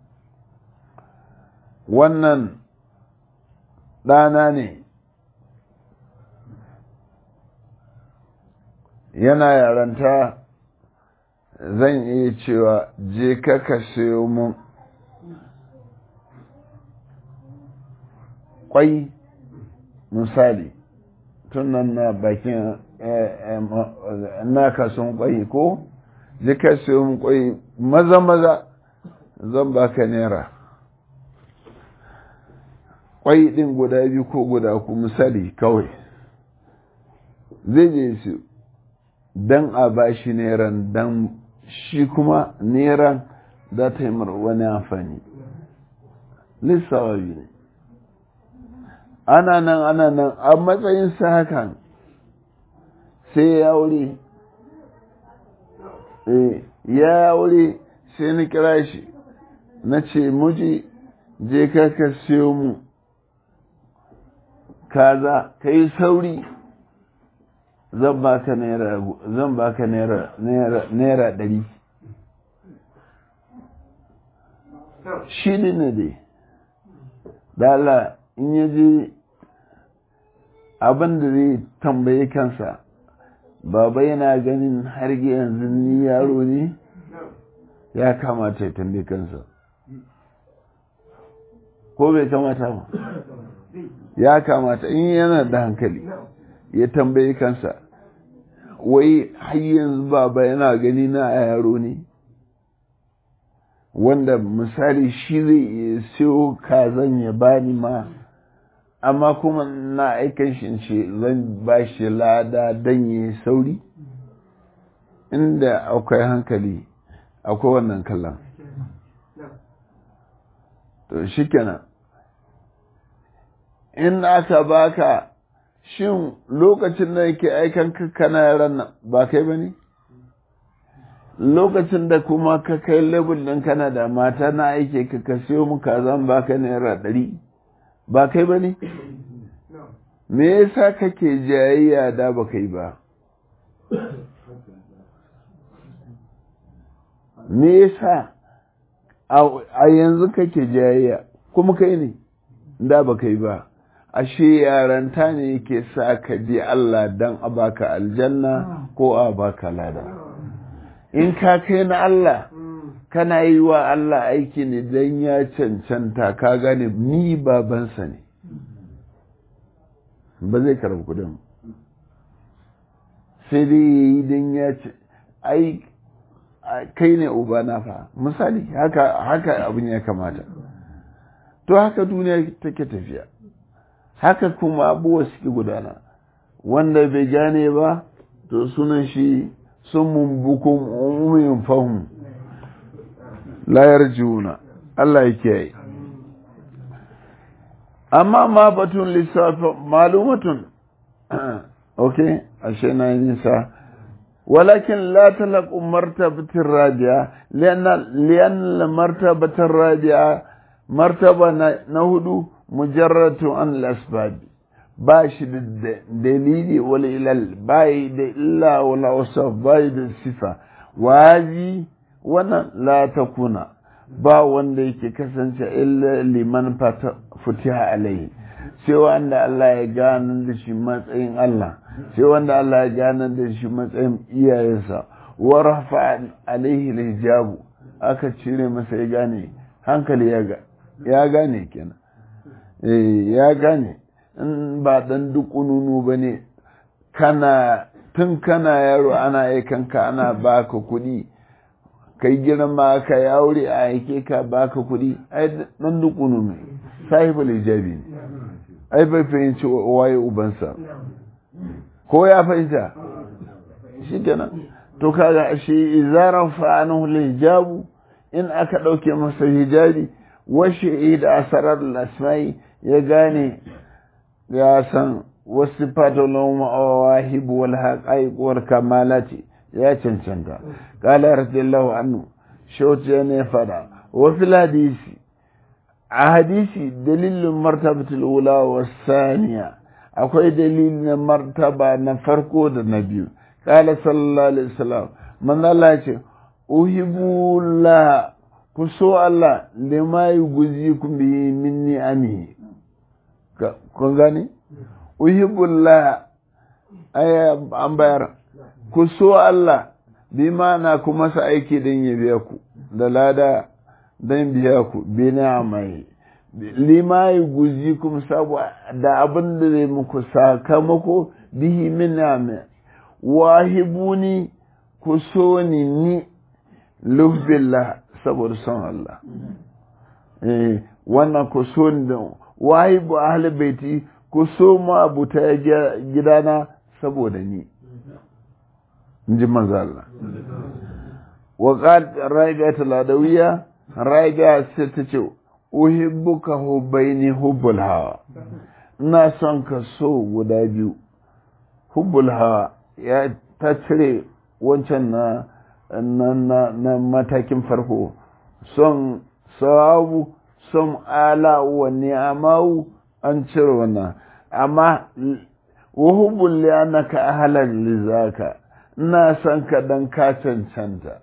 wannan ɗana ne yana yaranta zan iya cewa je ka ka sayo mun kwai misali tun nan na bakin na kason kwai ko je ka sayo mun kwai maza maza zan baka naira kwai din guda biyu ko guda ku misali kawai zai je su dan a bashi neran dan shi kuma neran za ta yi wani amfani lissawabi ne ana nan ana nan a matsayin sa hakan sai ya aure ya aure sai na kira shi na ce muji je ka ka siyo mu kaza ka yi sauri zan baka naira zan baka naira naira ɗari shi ne dai da Allah in ya je abin da zai tambaye kansa baba yana ganin har yanzu ni yaro ne, ya kamata ya tambaye kansa ko bai kamata ba? Ya kamata in yana da hankali ya tambaye kansa, wai har yanzu baba yana gani na a yaro ne, wanda misali shi zai siyo kazan ya bani ma, amma kuma na aikan shi ce zan ba shi lada don yi sauri. Inda akwai hankali akwai wannan kallon, to shi kenan. In aka baka, shin lokacin da yake aikan ka kana yaran nan ba kai ba ne? Lokacin da kuma ka kai level ɗin kana da mata na aike ka ka siyo mu kazan baka naira ɗari ba kai ba ne? Me yasa kake jayayya da ba kai ba? Me yasa a yanzu kake jayayya kuma kai ne da ba kai ba? Ashe yaranta ne yake sa ka bi Allah dan a baka aljanna ko a baka lada. In ka kai na Allah kana yi wa Allah aiki ne dan ya cancanta, ka gane ni babansa ne, ba zai karɓi kudin, sai dai yi dan ya ce ai kai ne ubana fa, misali haka haka abin ya kamata. To haka duniya take tafiya, haka kuma abubuwa suke gudana. Wanda bai gane ba to sunan shi sun mumbukun umumin fahim layar jiuna, Allah ya kiyaye. Amma ma batun lissafi malumatun ok ashe na yi nisa. ولكن لا تلق مرتبة الرابعة لأن لأن المرتبة الرابعة مرتبة نهدو مجرد عن الأسباب باش دليل ولا إلى بايد إلا ولا وصف بايد الصفة وهذه وانا لا تكون با wanda yake kasance illa liman futiha alaihi, sai wanda Allah ya gane da shi matsayin Allah, sai wanda Allah ya gane da shi matsayin iyayensa, wa rafa alaihi alhijabu, aka cire masa ya gane, hankali ya ga ya gane kenan, eh ya gane. In ba dan dukununu bane, kana tun kana yaro ana aikanka ana baka kuɗi, kai girma ka yi aure a aike ka baka kuɗi, ai dan dukunu ne, sahibul hijabi ne, ai bai fahimci waye ubansa ko ya fahimta shi kenan. To kaga shi izaran fa'anahu hijabu, in aka dauke masa hijabi wa da asarar al-asma'i, ya gane ya san wasu fatolon ma'awahib wal haqaiq wal kamalati, ya cancanta. Qala radiyallahu anhu, shauti ne fada wa fil hadisi, a hadisi dalilin martabatul ula wa saniya, akwai dalilin martaba na farko da na biyu. Qala sallallahu alaihi wasallam, man Allah ce uhibbu la, ku so Allah lima yughzikum bi min ni'amihi. Kun gane uhibbu la ay an bayar, ku so Allah bi mana ku masa aiki don ya biya ku da lada, don biya ku bi ni'amai lima yughzikum, sabu da abin da zai muku sakamako bihi min ni'amai. Wahibuni, ku so ni ni lubbillah, saboda son Allah. Eh wannan ku so ni da wahibu ahli baiti, ku so ma abuta gidana saboda ni, inji manzo Allah. Wa qad raigatul adawiya, raiga sai ta ce uhibbuka hubbaini hubbul hawa, ina son ka so guda biyu. Hubbul hawa ya ta cire wancan na na na, na matakin farko, son sawabu, son ala wa ni'amahu, an cire wannan. Amma wuhubul li annaka ahlan lizaka, ina son ka dan ka cancanta,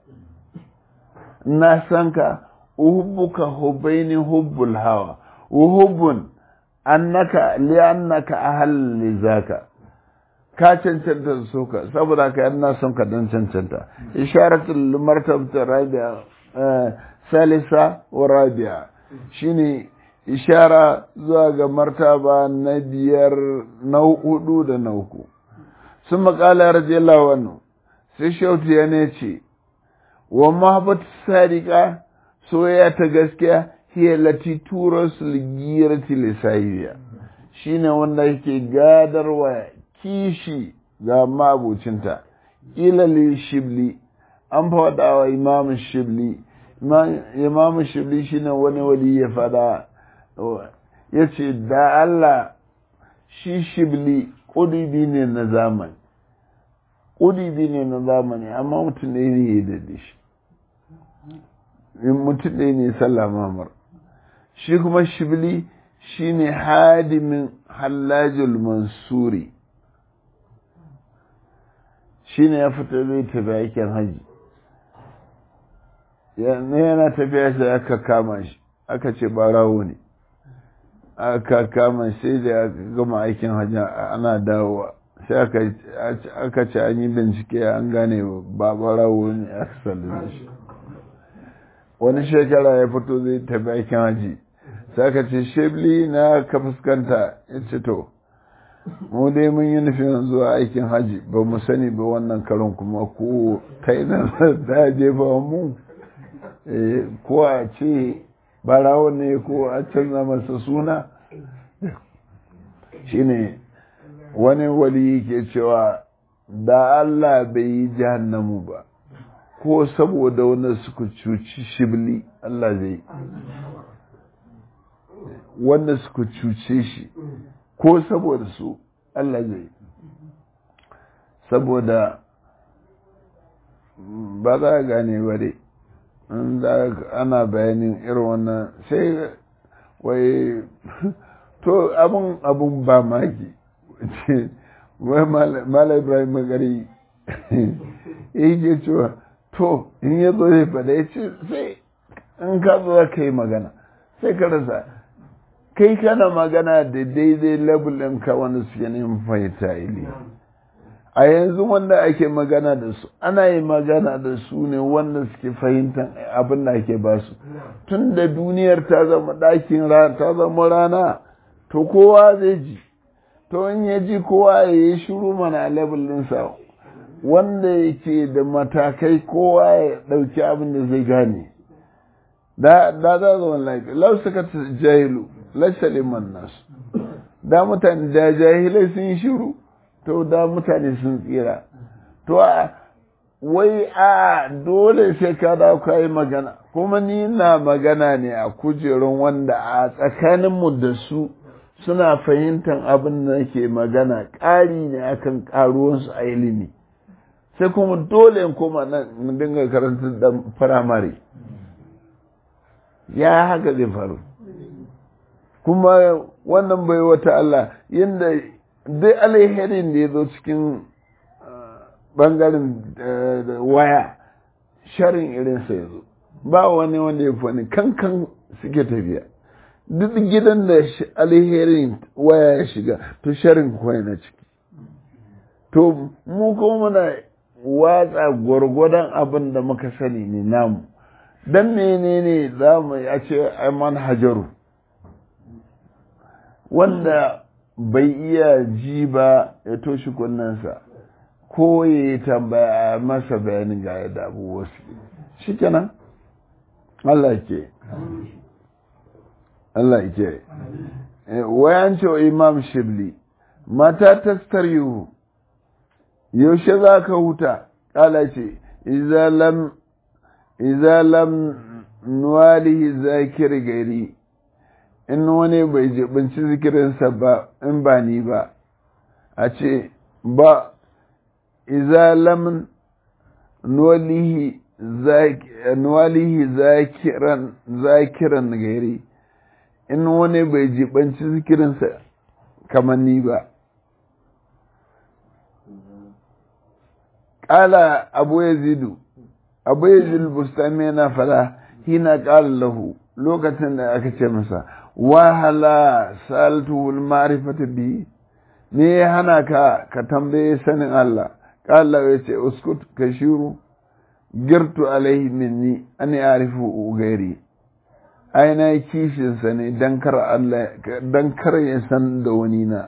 ina son ka. Uhubbuka hubbaini hubbul hawa, wuhubun annaka li annaka ahlan lizaka, ka cancanta so ka saboda ka yana son ka dan cancanta isharatul martabata rabi'a salisa wa rabi'a shine ishara zuwa ga martaba na biyar na hudu da na uku sun makala radiyallahu anhu sai shautu ya ne ce wa mahabbatu sadiqa soyayya ta gaskiya hiya lati turasul girati lisahiya shine wanda yake gadarwa kishi ga mabucinta ilali shibli an faɗa wa imam shibli imam shibli shine wani wali ya faɗa ya ce da Allah shi shibli ƙudubi ne na zamani ƙudubi ne na zamani amma mutum ne ne ya dade shi mutum ne ne sallah mamar shi kuma shibli shine hadimin hallajul mansuri shine ya fita zai tafi aikin haji yana tafiya sai aka kama shi aka ce barawo ne aka kama sai da aka gama aikin hajji ana dawowa sai aka ce an yi bincike an gane ba barawo ne aka sallame shi wani shekara ya fito zai tafi aikin hajji sai aka ce shebli na ka fuskanta ya ce to mu dai mun yi nufin zuwa aikin hajji ba mu sani ba wannan karon kuma ko kai na da jefa mu ko a ce barawo ne ko a canza masa suna shine wani wali ke cewa da Allah bai yi jahannamu ba ko saboda wanda suka cuci shibli Allah zai wanda suka cuce shi ko saboda su Allah zai saboda ba za a gane ba dai ana bayanin irin wannan sai wai to abun abun ba maki wai mala ibrahim magari ya yi cewa to in ya zo zai fada ya ce sai in ka zo ka yi magana sai ka rasa kai kana magana da daidai labulin ka wani suke neman fahimta ili a yanzu wanda ake magana da su ana yi magana da su ne wanda suke fahimtar abin da ake ba su tun da duniyar ta zama ɗakin rana ta zama rana to kowa zai ji to in ya ji kowa ya yi shiru mana labulinsa wanda yake da matakai kowa ya ɗauki abin da zai gane da da za zama lafiya lau suka jahilu lasaliman nasu da mutane da jahilai sun yi shiru to da mutane sun tsira to wai a dole sai ka da ka yi magana kuma ni na magana ne a kujerun wanda a tsakaninmu da su suna fahimtar abin da nake magana ƙari ne akan ƙaruwansu a ilimi sai kuma dole in koma nan dinga karanta da firamare ya haka zai faru kuma wannan bai wata Allah yadda dai alherin da ya zo cikin bangaren waya sharin irinsa ya zo ba wani wanda ya fi wani kankan suke tafiya duk gidan da alherin waya ya shiga to sharin kwai na ciki to mu kuma muna watsa gwargwadon abin da muka sani ne namu don menene za mu ya ce aiman hajaru wanda bai iya ji ba ya toshi kunnensa ko ya yi tambaya masa bayanin ga yadda abubuwa su shi kenan Allah ke Allah ke wayan cewa imam shibli mata tastar yiwu yaushe za ka huta ƙala ce izalam nuwalihi zakir gari in wani bai jibinci zikirinsa ba in ba ni ba a ce ba izalam nuwalihi zakiran zakiran gari in wani bai jibanci zikirinsa kamar ni ba ƙala abu yazidu abu yazidu bustami yana fada hina ƙala lahu lokacin da aka ce masa wahala saltuhul ma'rifata bi me ya hana ka ka tambaye sanin Allah qala ya ce uskut ka shiru girtu alaihi minni an ya'rifu ghairi aina kishin sa ne dan kar Allah dan kar ya san da wani na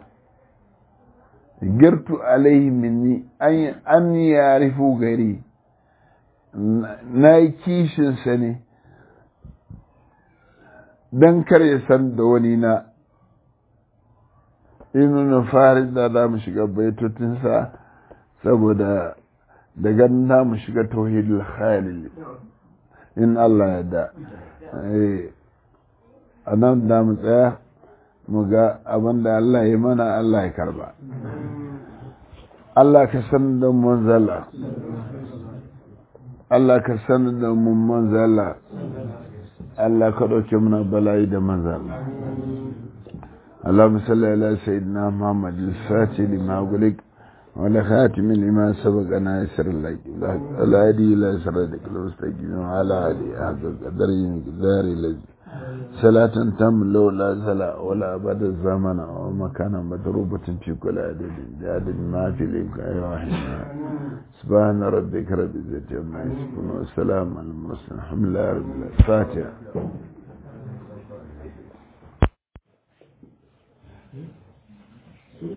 girtu alaihi minni an an ya'rifu ghairi na kishin sa ne dan kar ya san da wani na inu farid da za mu shiga baitotinsa saboda daga na mu shiga tauhidul khalil in Allah ya da a nan da mu tsaya mu ga abin da Allah ya mana Allah ya karba Allah ka san da manzala Allah ka san da mun manzala Allah ka dauke mana bala'i da manzala اللهم صل على سيدنا محمد الفاتح لما أغلق وعلى خاتم لما سبق ناصر الله الهادي إلى صراطك المستقيم وعلى آله حق قدره مقدار الذي صلاة تم له لا زلا ولا أبد الزمن ومكانا مضروبة في كل عدد بعدد ما في الإمكان واحد سبحان ربك رب العزة عما يصفون والسلام على المرسلين الحمد لله رب العالمين الفاتحة